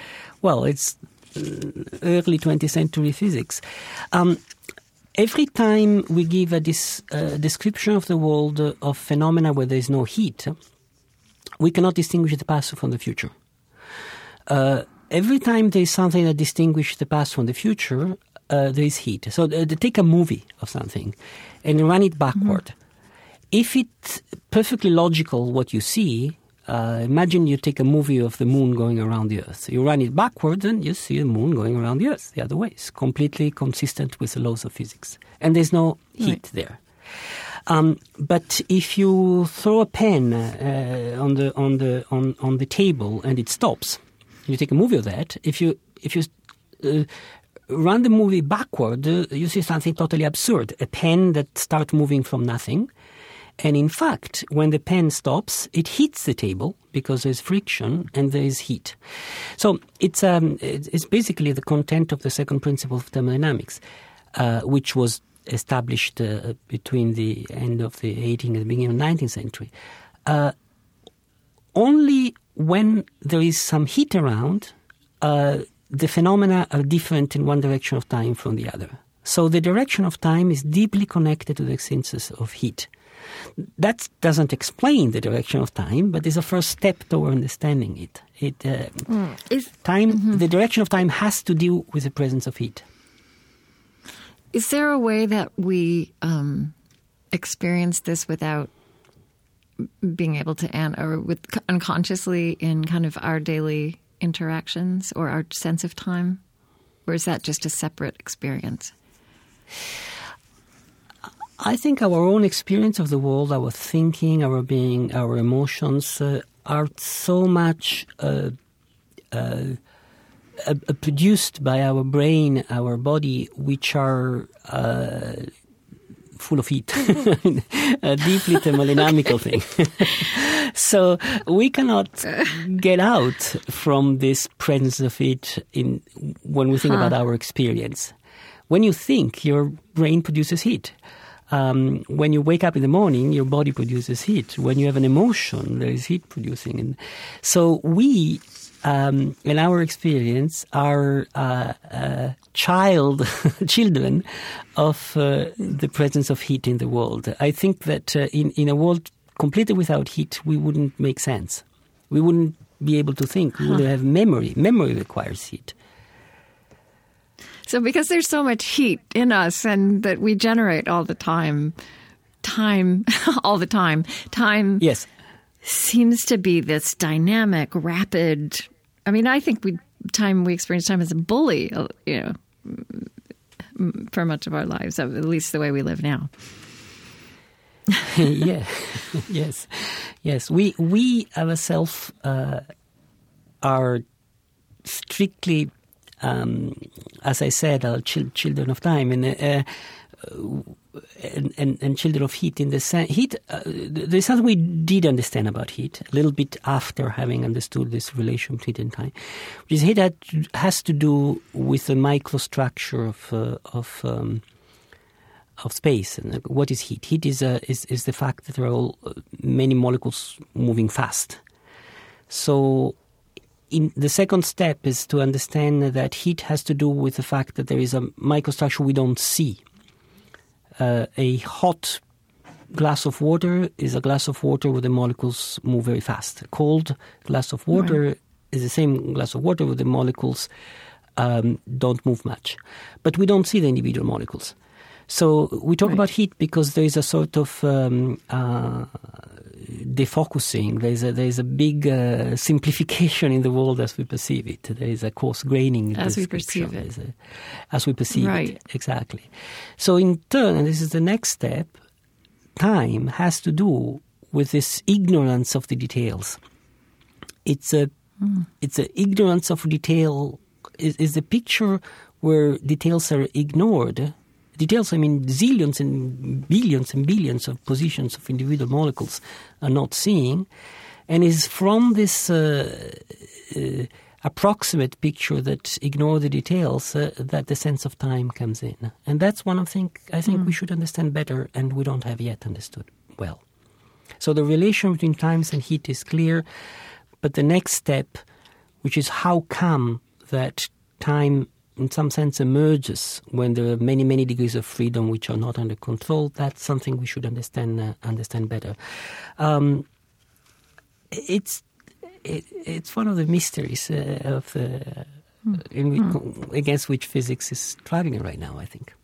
early 20th century physics. Every time we give a description of the world of phenomena where there is no heat, we cannot distinguish the past from the future. Every time there is something that distinguishes the past from the future, there is heat. So take a movie of something and run it backward. Mm-hmm. If it's perfectly logical what you see, imagine you take a movie of the moon going around the Earth. You run it backwards and you see the moon going around the Earth the other way. It's completely consistent with the laws of physics. And there's no heat there. But if you throw a pen on the table and it stops, you take a movie of that. If you run the movie backward, you see something totally absurd. A pen that starts moving from nothing. And in fact, when the pen stops, it hits the table because there's friction and there is heat. So it's basically the content of the second principle of thermodynamics, which was established between the end of the 18th and the beginning of the 19th century. Only when there is some heat around, the phenomena are different in one direction of time from the other. So the direction of time is deeply connected to the existence of heat. That doesn't explain the direction of time, but is a first step toward understanding it. The direction of time has to deal with the presence of heat. Is there a way that we experience this without being able to, or with unconsciously in kind of our daily interactions or our sense of time? Or is that just a separate experience? I think our own experience of the world, our thinking, our being, our emotions are so much produced by our brain, our body, which are full of heat, a deeply thermodynamical thing. So we cannot get out from this presence of heat when we think about our experience. When you think, your brain produces heat. When you wake up in the morning, your body produces heat. When you have an emotion, there is heat producing. And so we, in our experience, are children of the presence of heat in the world. I think that in a world completely without heat, we wouldn't make sense. We wouldn't be able to think. We wouldn't have memory. Memory requires heat. So because there's so much heat in us and that we generate all the time, all the time, time yes. seems to be this dynamic, rapid. I mean, I think we experience time as a bully, for much of our lives, at least the way we live now. Yeah, yes. We ourselves are strictly, as I said, are children of time and children of heat. In the heat, there's something we did understand about heat a little bit after having understood this relation between heat and time, which is heat has to do with the microstructure of space. And what is heat? Heat is the fact that there are many molecules moving fast. So the second step is to understand that heat has to do with the fact that there is a microstructure we don't see. A hot glass of water is a glass of water where the molecules move very fast. A cold glass of water is the same glass of water where the molecules don't move much. But we don't see the individual molecules. So we talk about heat because there is a sort of defocusing. There is a big simplification in the world as we perceive it. There is a coarse graining as we perceive it. As we perceive it, exactly. So in turn, and this is the next step, time has to do with this ignorance of the details. It's a ignorance of detail. Is the picture where details are ignored details. I mean, zillions and billions of positions of individual molecules are not seeing. And it's from this approximate picture that ignore the details that the sense of time comes in. And that's one of things I think we should understand better, and we don't have yet understood well. So the relation between times and heat is clear, but the next step, which is how come that time in some sense emerges when there are many, many degrees of freedom which are not under control, that's something we should understand better. It's one of the mysteries against which physics is striving right now, I think.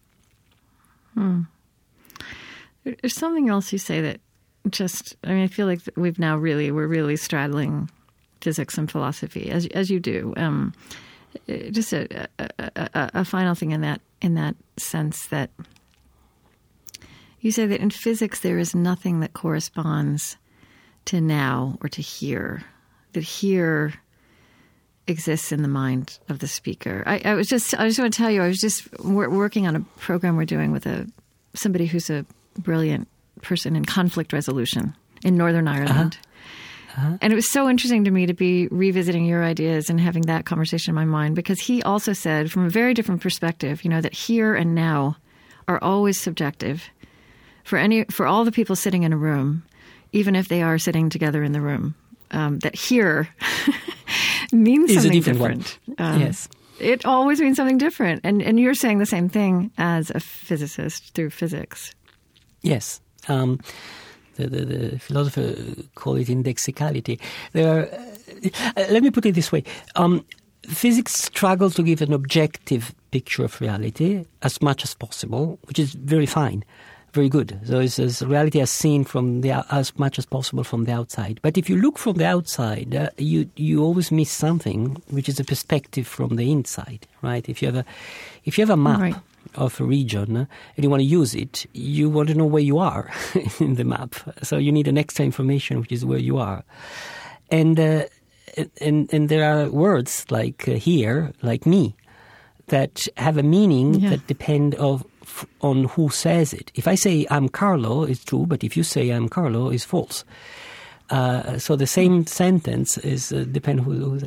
There's something else you say that I feel like we're really straddling physics and philosophy, as you do. Just a final thing in that sense, that you say that in physics there is nothing that corresponds to now or to here, that here exists in the mind of the speaker. I just want to tell you, I was just working on a program we're doing with somebody who's a brilliant person in conflict resolution in Northern Ireland. And it was so interesting to me to be revisiting your ideas and having that conversation in my mind, because he also said from a very different perspective, that here and now are always subjective for all the people sitting in a room, even if they are sitting together in the room, that here means something different. Yes. It always means something different. And you're saying the same thing as a physicist through physics. Yes. The philosopher call it indexicality. Let me put it this way. Physics struggles to give an objective picture of reality as much as possible, which is very fine, very good. So it's reality as seen as much as possible from the outside. But if you look from the outside, you always miss something, which is a perspective from the inside, right? If you have a map, right, of a region and you want to use it, you want to know where you are in the map. So you need an extra information, which is where you are. And there are words like here, like me, that have a meaning that depend on who says it. If I say I'm Carlo, it's true, but if you say I'm Carlo, it's false. So the same sentence is depend who.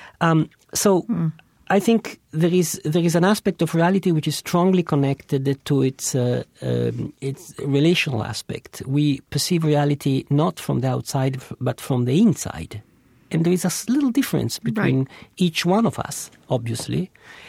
I think there is an aspect of reality which is strongly connected to its relational aspect. We perceive reality not from the outside, but from the inside. And there is a little difference between each one of us, obviously.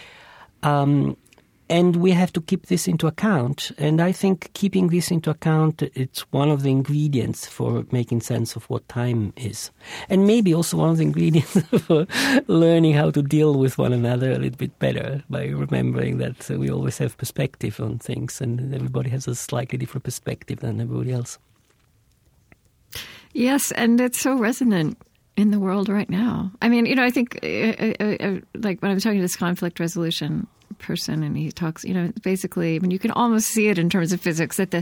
And we have to keep this into account. And I think keeping this into account, it's one of the ingredients for making sense of what time is. And maybe also one of the ingredients for learning how to deal with one another a little bit better, by remembering that we always have perspective on things and everybody has a slightly different perspective than everybody else. Yes, and it's so resonant in the world right now. I mean, I think like when I'm talking to this conflict resolution person, and he talks, basically, I mean, you can almost see it in terms of physics that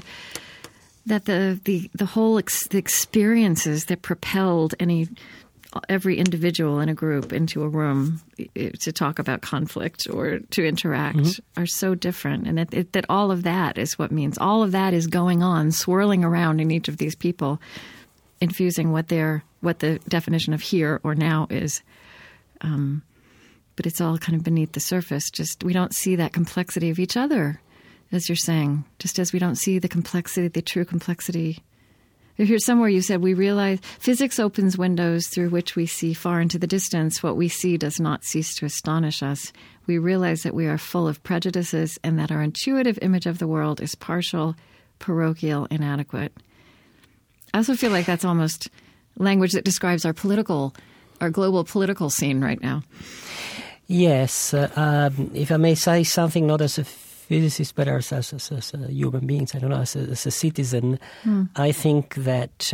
the whole the experiences that propelled every individual in a group into a room to talk about conflict or to interact are so different, and that all of that is what means all of that is going on, swirling around in each of these people, infusing what the definition of here or now is. But it's all kind of beneath the surface. Just we don't see that complexity of each other, as you're saying, just as we don't see the complexity, the true complexity. Here's somewhere you said, we realize physics opens windows through which we see far into the distance. What we see does not cease to astonish us. We realize that we are full of prejudices and that our intuitive image of the world is partial, parochial, inadequate. I also feel like that's almost language that describes our global political scene right now. Yes, if I may say something, not as a physicist, but as a human being, I don't know, as a citizen, I think that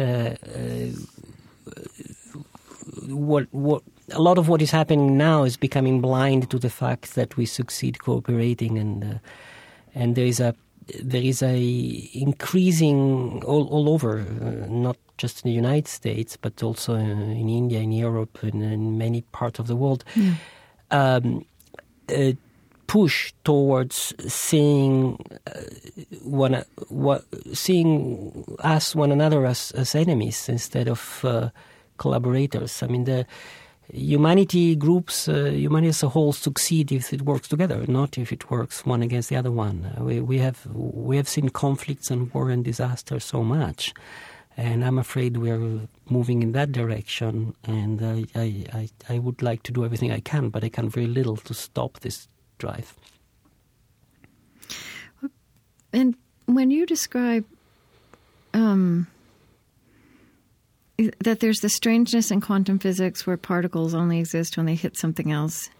what a lot of what is happening now is becoming blind to the fact that we succeed cooperating, and there is a increasing all over, not just in the United States, but also in India, in Europe, and in many parts of the world. push towards seeing seeing us one another as enemies instead of collaborators. I mean, the humanity as a whole succeed if it works together, not if it works one against the other one. We have seen conflicts and war and disaster so much, and I'm afraid we're moving in that direction. And I would like to do everything I can, but I can very little to stop this drive. And when you describe that there's the strangeness in quantum physics where particles only exist when they hit something else,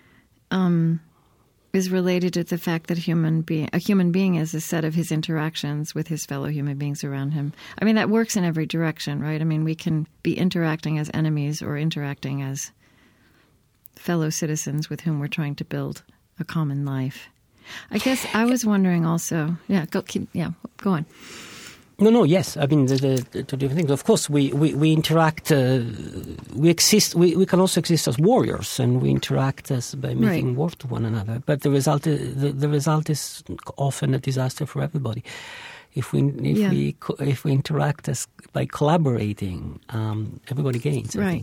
is related to the fact that a human being is a set of his interactions with his fellow human beings around him. I mean, that works in every direction, right? I mean, we can be interacting as enemies or interacting as fellow citizens with whom we're trying to build a common life. I guess I was wondering also. Go on. No, yes. I mean, the two different things. Of course, we interact. We exist. We can also exist as warriors, and we interact by making war to one another. But the result is often a disaster for everybody. If we interact by collaborating, everybody gains. Right.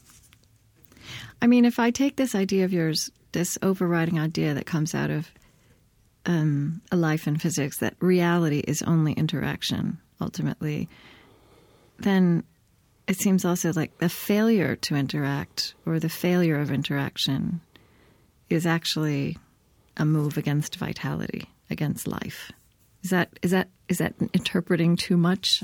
I mean, if I take this idea of yours, this overriding idea that comes out of a life in physics, that reality is only interaction, ultimately, then it seems also like the failure to interact or the failure of interaction is actually a move against vitality, against life. Is that interpreting too much?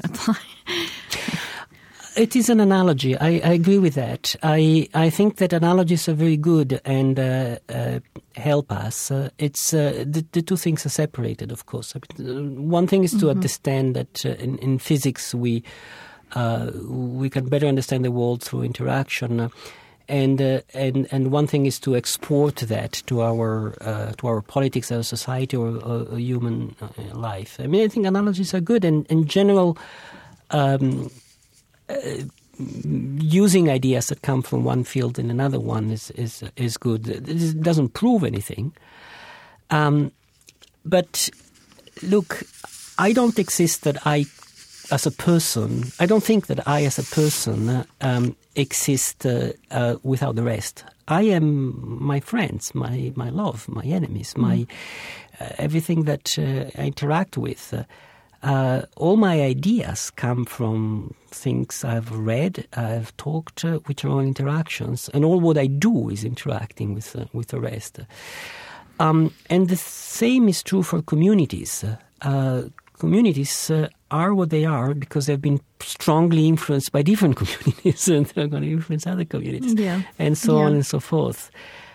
It is an analogy. I agree with that. I think that analogies are very good and help us. It's the two things are separated, of course. One thing is to understand that in physics we can better understand the world through interaction, and one thing is to export that to our politics, our society, or human life. I mean, I think analogies are good, and in general. Using ideas that come from one field in another one is good. It doesn't prove anything. But look, I don't exist that I, as a person, I don't think that I as a person exist without the rest. I am my friends, my love, my enemies, my everything that I interact with. All my ideas come from things I've read, I've talked, which are all interactions, and all what I do is interacting with the rest. And the same is true for communities. Communities are what they are because they've been strongly influenced by different communities, and they're going to influence other communities, and so on and so forth.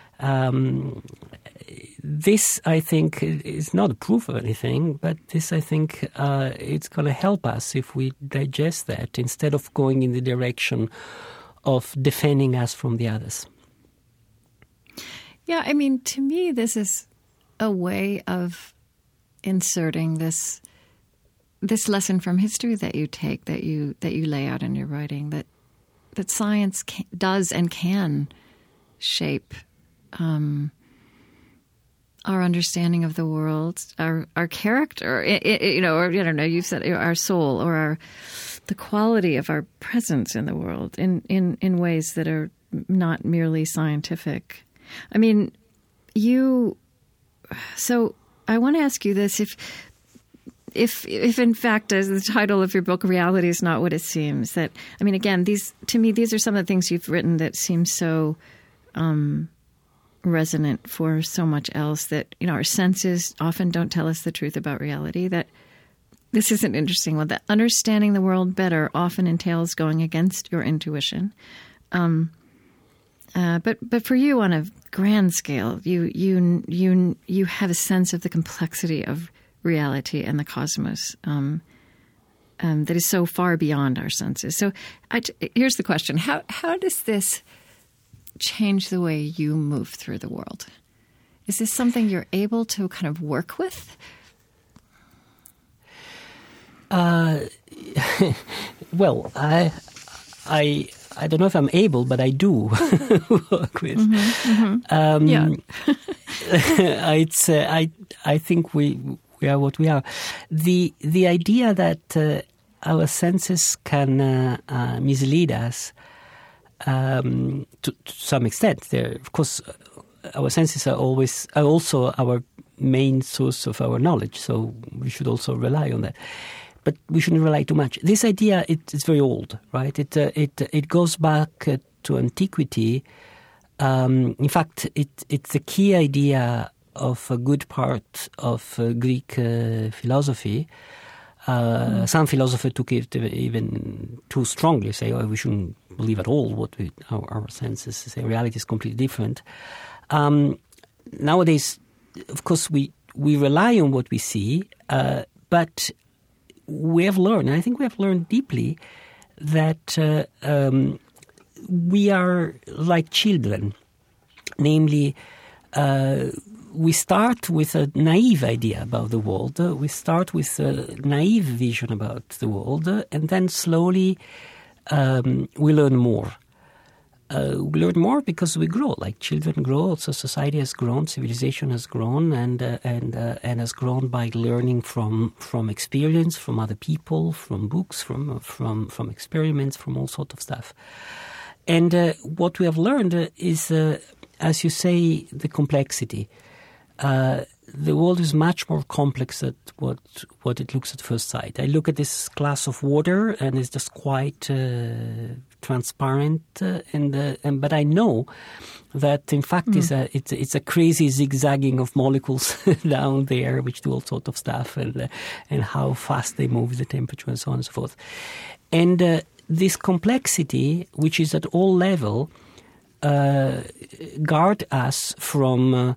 This, I think, is not a proof of anything, but this, I think, it's going to help us if we digest that instead of going in the direction of defending us from the others. Yeah, I mean, to me, this is a way of inserting this lesson from history that you take, that you lay out in your writing, that science does and can shape our understanding of the world, our character, or I don't know, you said our soul, or the quality of our presence in the world in ways that are not merely scientific. I mean, so I want to ask you this, if in fact, as the title of your book, Reality is Not What It Seems, that, I mean, again, these are some of the things you've written that seem so resonant for so much else, that, our senses often don't tell us the truth about reality. That this is an interesting one, that understanding the world better often entails going against your intuition. But for you, on a grand scale, you have a sense of the complexity of reality and the cosmos that is so far beyond our senses. So here's the question: How does this change the way you move through the world? Is this something you're able to kind of work with? Well, I don't know if I'm able, but I do work with. Yeah. I think we are what we are. The idea that our senses can mislead us to some extent. Of course, our senses are also our main source of our knowledge, so we should also rely on that. But we shouldn't rely too much. This idea, it's very old, right? It goes back to antiquity. In fact, it's the key idea of a good part of Greek philosophy. Some philosophers took it even too strongly, say, we shouldn't believe at all what our senses say. Reality is completely different. Nowadays, of course, we rely on what we see, but we have learned, and I think we have learned deeply, that we are like children. Namely, we start with a naive idea about the world. We start with a naive vision about the world, and then slowly we learn more. We learn more because we grow, like children grow. Also, society has grown, civilization has grown, and has grown by learning from experience, from other people, from books, from experiments, from all sorts of stuff. And what we have learned is, as you say, the complexity. The world is much more complex than what it looks at first sight. I look at this glass of water and it's just quite transparent, but I know that in fact it's a crazy zigzagging of molecules down there which do all sorts of stuff, and how fast they move, the temperature, and so on and so forth. And this complexity, which is at all level, guard us from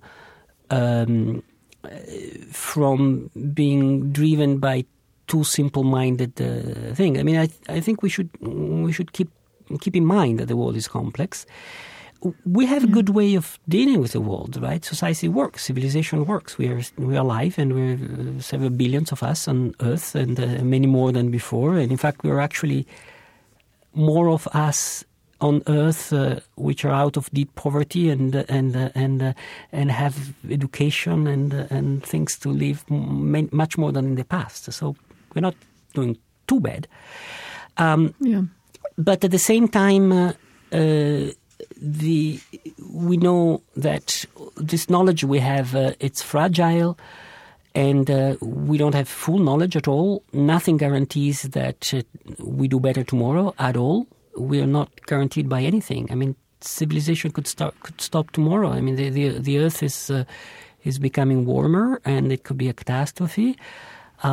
being driven by too simple-minded thing. I mean, I think we should keep in mind that the world is complex. We have a good way of dealing with the world, right? Society works, civilization works. We are alive, and we're several billions of us on Earth, and many more than before. And in fact, we're actually more of us on Earth, which are out of deep poverty and have education and things to live much more than in the past. So we're not doing too bad. But at the same time, we know that this knowledge we have, it's fragile, and we don't have full knowledge at all. Nothing guarantees that we do better tomorrow at all. We are not guaranteed by anything. I mean, civilization could stop tomorrow. I mean, the Earth is becoming warmer, and it could be a catastrophe. We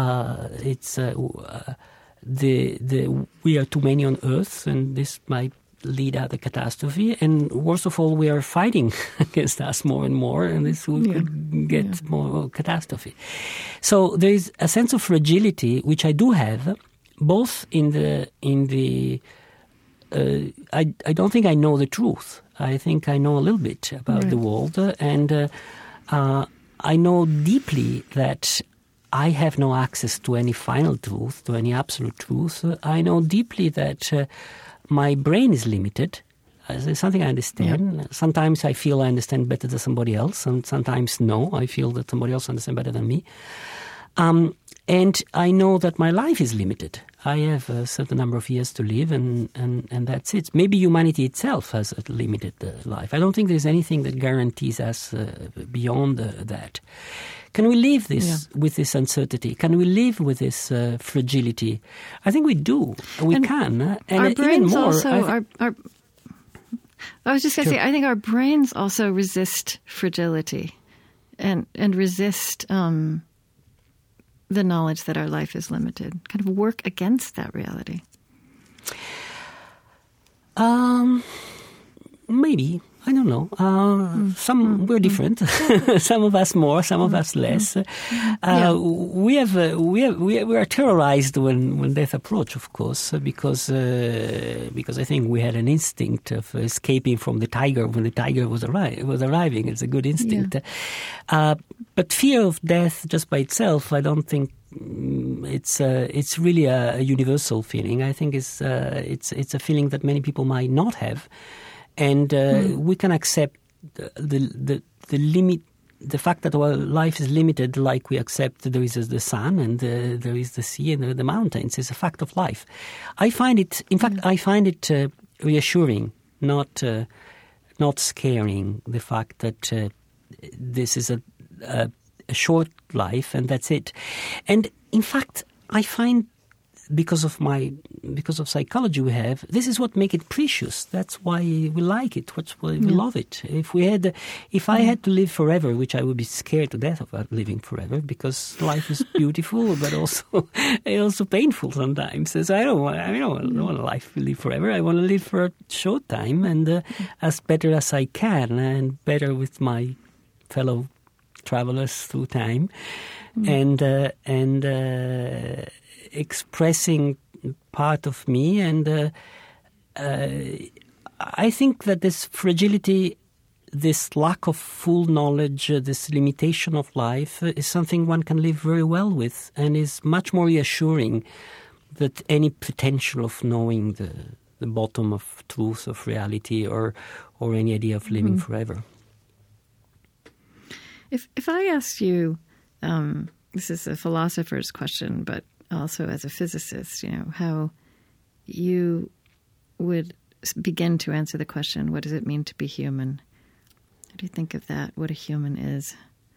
are too many on Earth, and this might lead out a catastrophe. And worst of all, we are fighting against us more and more, and this could get more catastrophe. So there is a sense of fragility, which I do have, both in the I don't think I know the truth. I think I know a little bit about the world, and I know deeply that I have no access to any final truth, to any absolute truth. I know deeply that my brain is limited. It's something I understand. Yeah. Sometimes I feel I understand better than somebody else, and sometimes no, I feel that somebody else understands better than me. And I know that my life is limited. I have a certain number of years to live, and that's it. Maybe humanity itself has a limited life. I don't think there's anything that guarantees us beyond that. Can we live with this uncertainty? Can we live with this fragility? I think we do. We can. And our brains even more, also I was just going to say, I think our brains also resist fragility and resist the knowledge that our life is limited, kind of work against that reality. Maybe. I don't know. We're different. Some of us more, some of us less. We are terrorized when death approaches, of course, because I think we had an instinct of escaping from the tiger when the tiger was arriving. It's a good instinct. But fear of death just by itself, I don't think it's really a universal feeling. I think it's a feeling that many people might not have. And we can accept the the fact that our life is limited, like we accept there is the sun and there is the sea and the mountains, is a fact of life. I find it, in fact, I find it reassuring, not scaring, the fact that this is a short life and that's it. And in fact, I find, because of psychology we have, this is what makes it precious. That's why we like it. That's why we love it. If I had to live forever, which I would be scared to death of living forever, because life is beautiful, but also painful sometimes. So I don't want to live forever. I want to live for a short time and as better as I can, and better with my fellow travelers through time, and expressing part of me. And I think that this fragility, this lack of full knowledge, this limitation of life is something one can live very well with, and is much more reassuring than any potential of knowing the bottom of truth, of reality, or any idea of living forever. If I asked you, this is a philosopher's question, but also as a physicist, how you would begin to answer the question, what does it mean to be human? How do you think of that, what a human is?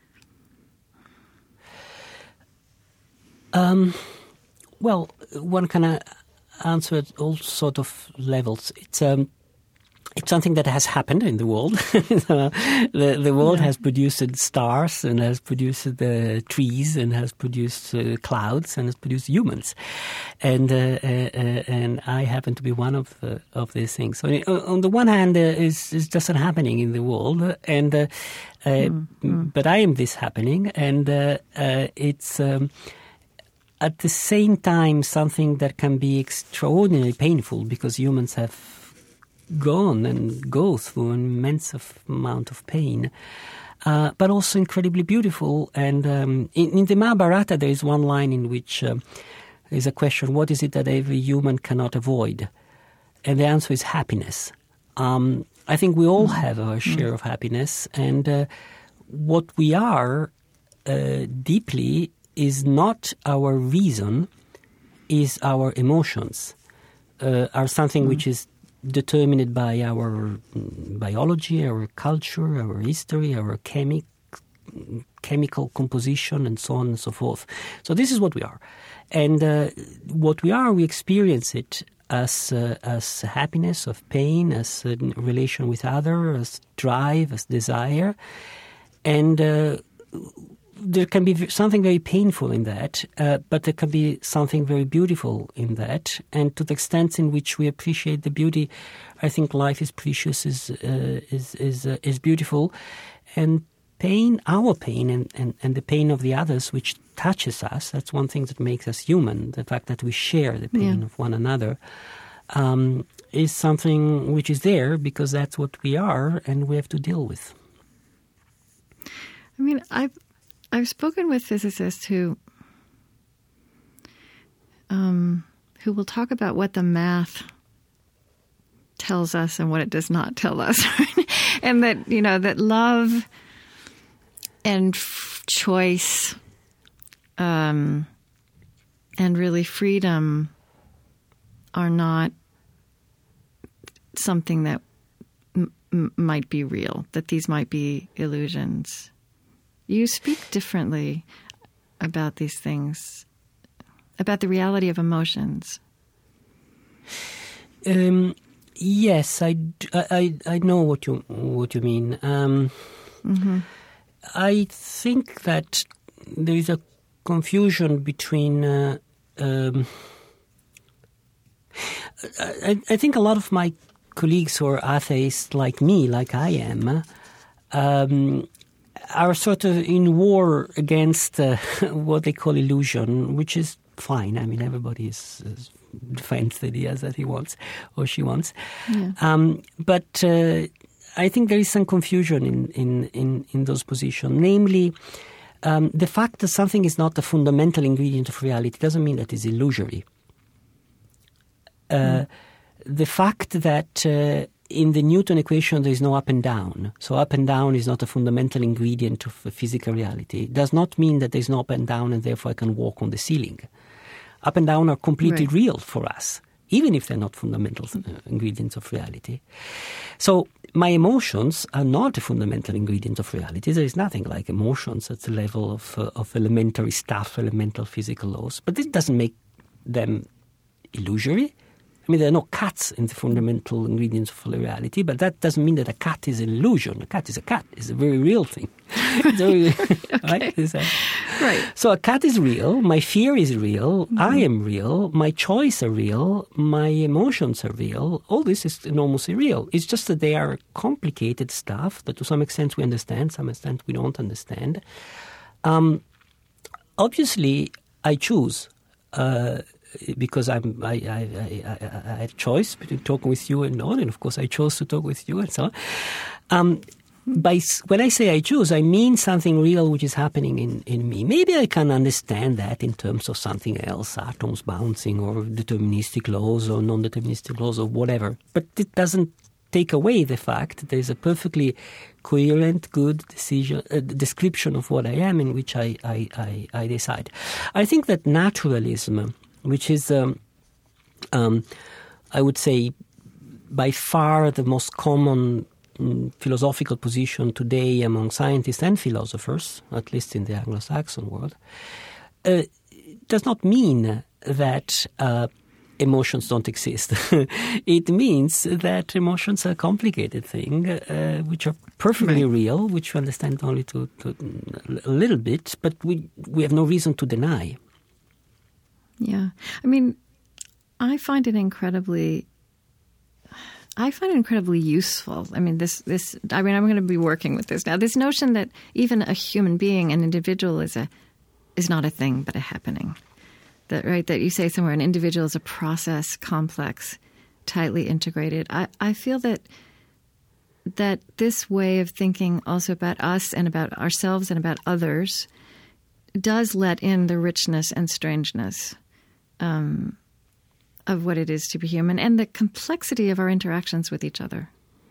Well, one can answer at all sort of levels. It's something that has happened in the world. The world has produced stars and has produced trees and has produced clouds and has produced humans, and I happen to be one of these things. So on the one hand, it's just not happening in the world, and but I am this happening, and it's at the same time something that can be extraordinarily painful, because humans have gone and go through an immense amount of pain, but also incredibly beautiful. And in the Mahabharata, there is one line in which there is a question: what is it that every human cannot avoid? And the answer is happiness. I think we all have our share of happiness, and what we are deeply is not our reason, is our emotions, are something which is determined by our biology, our culture, our history, our chemical composition, and so on and so forth. So this is what we are. And what we are, we experience it as happiness, of pain, as a relation with others, as drive, as desire. And there can be something very painful in that, but there can be something very beautiful in that. And to the extent in which we appreciate the beauty, I think life is precious, is beautiful. And pain, our pain, and the pain of the others, which touches us, that's one thing that makes us human. The fact that we share the pain of one another is something which is there because that's what we are, and we have to deal with. I mean, I've spoken with physicists who will talk about what the math tells us and what it does not tell us, and that that love and choice and really freedom are not something that might be real. That these might be illusions. You speak differently about these things, about the reality of emotions. Yes, I know what you mean. I think that there is a confusion between. I think a lot of my colleagues who are atheists, like me, like I am, are sort of in war against what they call illusion, which is fine. I mean, everybody defends the ideas that he wants or she wants. Yeah. But I think there is some confusion in those positions. Namely, the fact that something is not a fundamental ingredient of reality doesn't mean that it's illusory. The fact that in the Newton equation, there is no up and down. So up and down is not a fundamental ingredient of physical reality. It does not mean that there is no up and down and therefore I can walk on the ceiling. Up and down are completely real for us, even if they're not fundamental ingredients of reality. So my emotions are not a fundamental ingredient of reality. There is nothing like emotions at the level of elementary stuff, elemental physical laws. But this doesn't make them illusory. I mean, there are no cuts in the fundamental ingredients of reality, but that doesn't mean that a cut is an illusion. A cut is a cut. It's a very real thing. Right? So a cut is real. My fear is real. Mm-hmm. I am real. My choices are real. My emotions are real. All this is enormously real. It's just that they are complicated stuff that to some extent we understand, some extent we don't understand. Obviously, I choose. Because I had a choice between talking with you and not, and of course I chose to talk with you and so on. When I say I choose, I mean something real which is happening in me. Maybe I can understand that in terms of something else, atoms bouncing or deterministic laws or non-deterministic laws or whatever. But it doesn't take away the fact that there's a perfectly coherent, good description of what I am in which I decide. I think that naturalism, which is, I would say, by far the most common philosophical position today among scientists and philosophers, at least in the Anglo-Saxon world, does not mean that emotions don't exist. It means that emotions are a complicated thing, which are perfectly real, which we understand only to a little bit, but we have no reason to deny. Yeah. I mean, I find it incredibly useful. I mean, I'm going to be working with this now. This notion that even a human being, an individual is not a thing, but a happening. That you say somewhere, an individual is a process, complex, tightly integrated. I feel that this way of thinking also about us and about ourselves and about others does let in the richness and strangeness of what it is to be human and the complexity of our interactions with each other.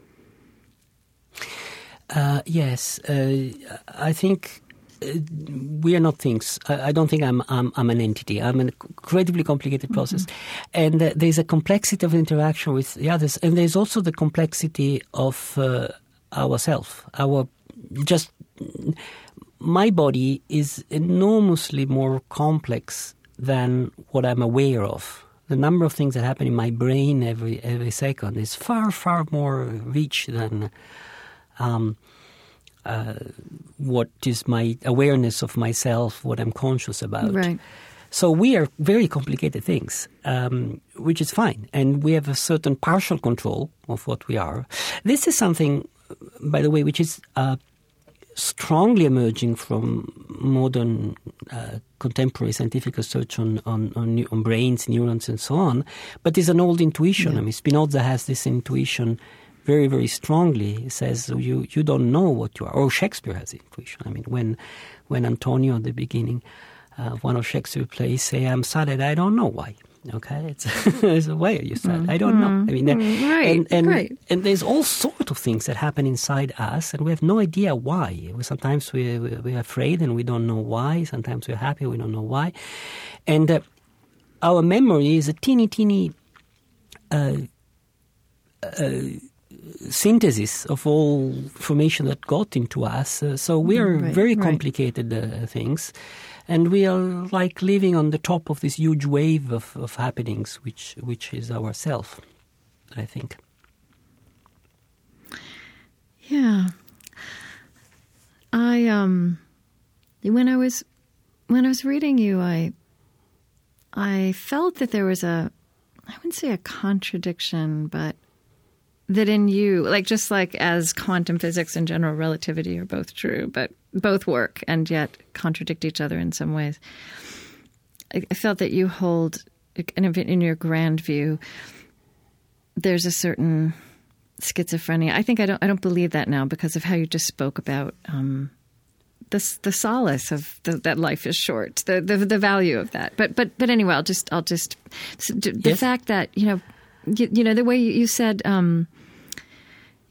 Yes, I think we are not things. I don't think I'm an entity. I'm an incredibly complicated process, and there's a complexity of interaction with the others, and there's also the complexity of ourself. My body is enormously more complex than what I'm aware of. The number of things that happen in my brain every second is far, far more rich than what is my awareness of myself, what I'm conscious about. Right. So we are very complicated things, which is fine. And we have a certain partial control of what we are. This is something, by the way, which is strongly emerging from modern contemporary scientific research on brains, neurons, and so on, but is an old intuition. Yeah. I mean, Spinoza has this intuition very, very strongly. He says, you don't know what you are. Or Shakespeare has intuition. I mean, when Antonio at the beginning of one of Shakespeare's plays say, I'm sad and I don't know why. Okay, it's why are you sad? I don't know. I mean, and there's all sorts of things that happen inside us, and we have no idea why. Sometimes we're afraid and we don't know why. Sometimes we're happy, we don't know why. And our memory is a teeny synthesis of all information that got into us. So we are very complicated things. And we are like living on the top of this huge wave of happenings, which is ourself, I think. Yeah. When I was reading you, I felt that there was I wouldn't say a contradiction, but that in you, just like as quantum physics and general relativity are both true, but both work and yet contradict each other in some ways. I felt that you hold, in your grand view, there's a certain schizophrenia. I think I don't believe that now because of how you just spoke about the solace of that life is short, the value of that. But anyway, I'll just the fact that the way you said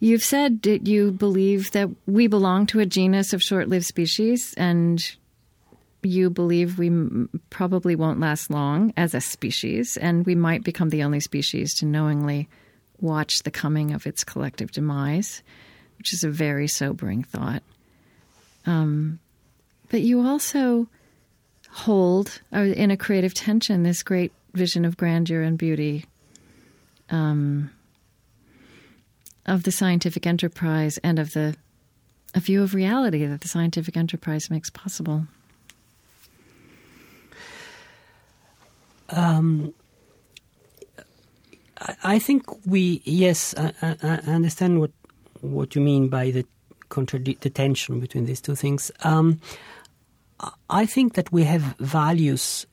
You've said that you believe that we belong to a genus of short-lived species, and you believe we probably won't last long as a species, and we might become the only species to knowingly watch the coming of its collective demise, which is a very sobering thought. But you also hold, in a creative tension, this great vision of grandeur and beauty of the scientific enterprise and of a view of reality that the scientific enterprise makes possible. I think I understand what you mean by the tension between these two things. I think that we have values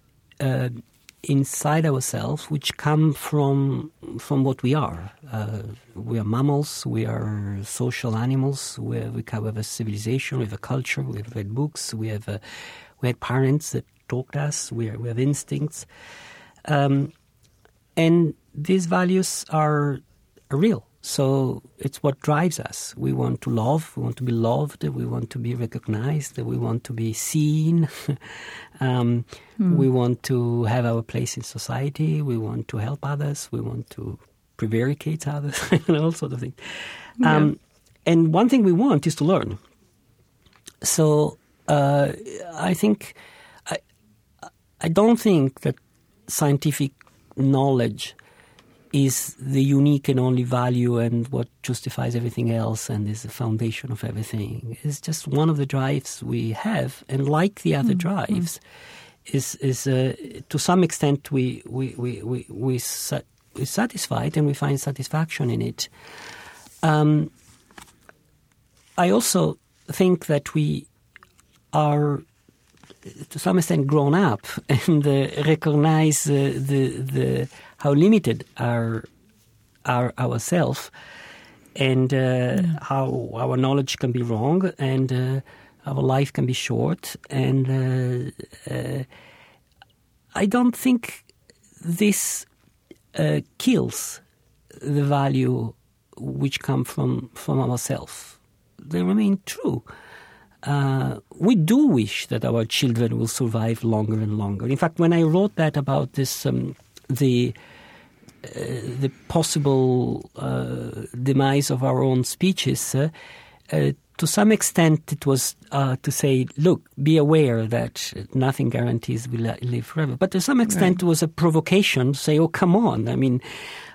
inside ourselves which come from what we are. We are mammals. We are social animals. We have a civilization. We have a culture. We have read books. We had parents that taught us. We have instincts, and these values are real. So it's what drives us. We want to love. We want to be loved. We want to be recognized. We want to be seen. We want to have our place in society. We want to help others. We want to prevaricate others, and all sorts of things. And one thing we want is to learn. So I think I don't think that scientific knowledge is the unique and only value and what justifies everything else and is the foundation of everything. It's just one of the drives we have, and like the other drives, is to some extent we satisfied and we find satisfaction in it. I also think that we are to some extent grown up and recognize the how limited our self, and how our knowledge can be wrong, and our life can be short, and I don't think this kills the value which come from ourselves. They remain true. We do wish that our children will survive longer and longer. In fact, when I wrote that about this, the possible demise of our own species, to some extent it was to say, look, be aware that nothing guarantees we'll live forever. But to some extent it was a provocation to say, oh, come on. I mean,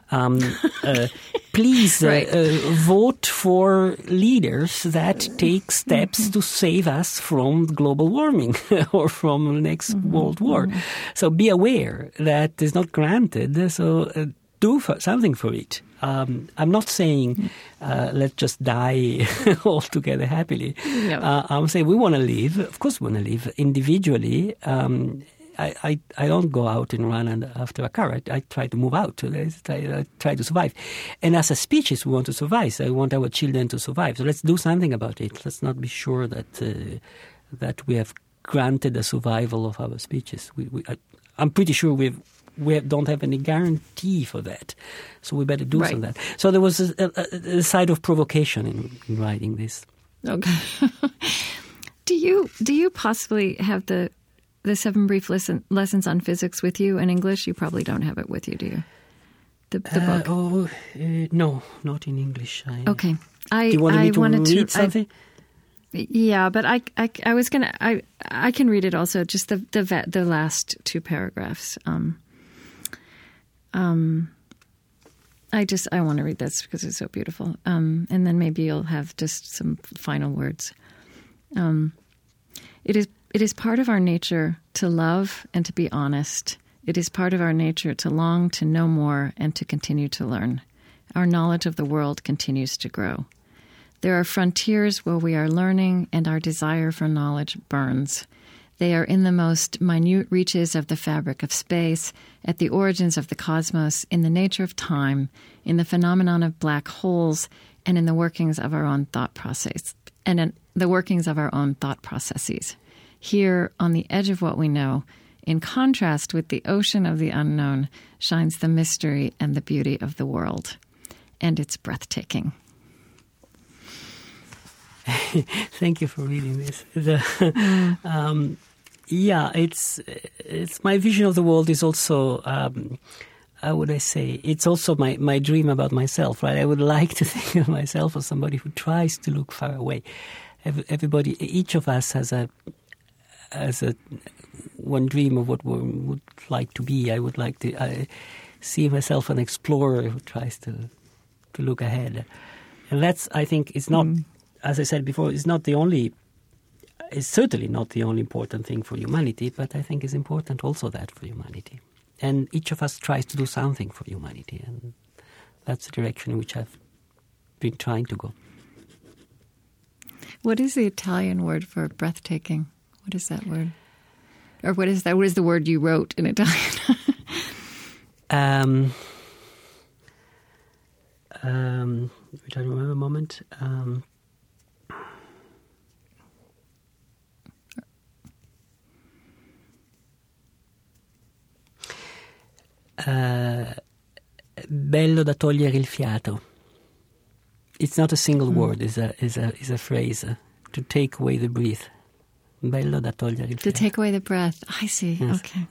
please vote for leaders that take steps to save us from global warming or from the next World War. So be aware that it's not granted. So do something for it. I'm not saying let's just die all together happily. I'm saying we want to live. Of course, we want to live individually. I don't go out and run after a car. I try to move out. I try to survive. And as a species, we want to survive. So I want our children to survive. So let's do something about it. Let's not be sure that we have granted the survival of our species. I'm pretty sure we don't have any guarantee for that. So we better do some of that. So there was a side of provocation in writing this. Okay. Do you possibly have the 7 brief lessons on physics with you in English? You probably don't have it with you, do you? The book? No, not in English. Okay. Do you want me to read something? Yeah, but I was gonna I can read it also. Just the last 2 paragraphs. I want to read this because it's so beautiful. And then maybe you'll have just some final words. It is part of our nature to love and to be honest. It is part of our nature to long to know more and to continue to learn. Our knowledge of the world continues to grow. There are frontiers where we are learning and our desire for knowledge burns. They are in the most minute reaches of the fabric of space, at the origins of the cosmos, in the nature of time, in the phenomenon of black holes, and in the workings of our own thought process, and in the workings of our own thought processes. Here, on the edge of what we know, in contrast with the ocean of the unknown, shines the mystery and the beauty of the world. And it's breathtaking. Thank you for reading this. It's my vision of the world is also, how would I say, it's also my dream about myself, right? I would like to think of myself as somebody who tries to look far away. Everybody, each of us has a one dream of what we would like to be. I would like to see myself an explorer who tries to look ahead. And that's, I think, it's not, as I said before, it's certainly not the only important thing for humanity, but I think it's important also that for humanity. And each of us tries to do something for humanity, and that's the direction in which I've been trying to go. What is the Italian word for breathtaking? What is that word? Or what is that? What is the word you wrote in Italian? Which I remember a moment. Bello da togliere il fiato. It's not a single word. It's a phrase. To take away the breath. Bello da togliere il fiato. To take away the breath. I see. Yes. Okay.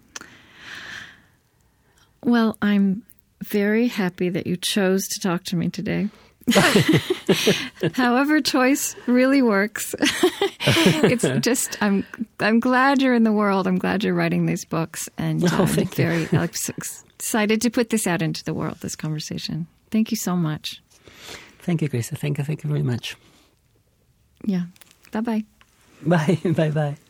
Well, I'm very happy that you chose to talk to me today. However, choice really works. It's just I'm glad you're in the world. I'm glad you're writing these books, and I'm very excited to put this out into the world. This conversation. Thank you so much. Thank you, Krista. Thank you very much. Yeah. Bye-bye. Bye. Bye.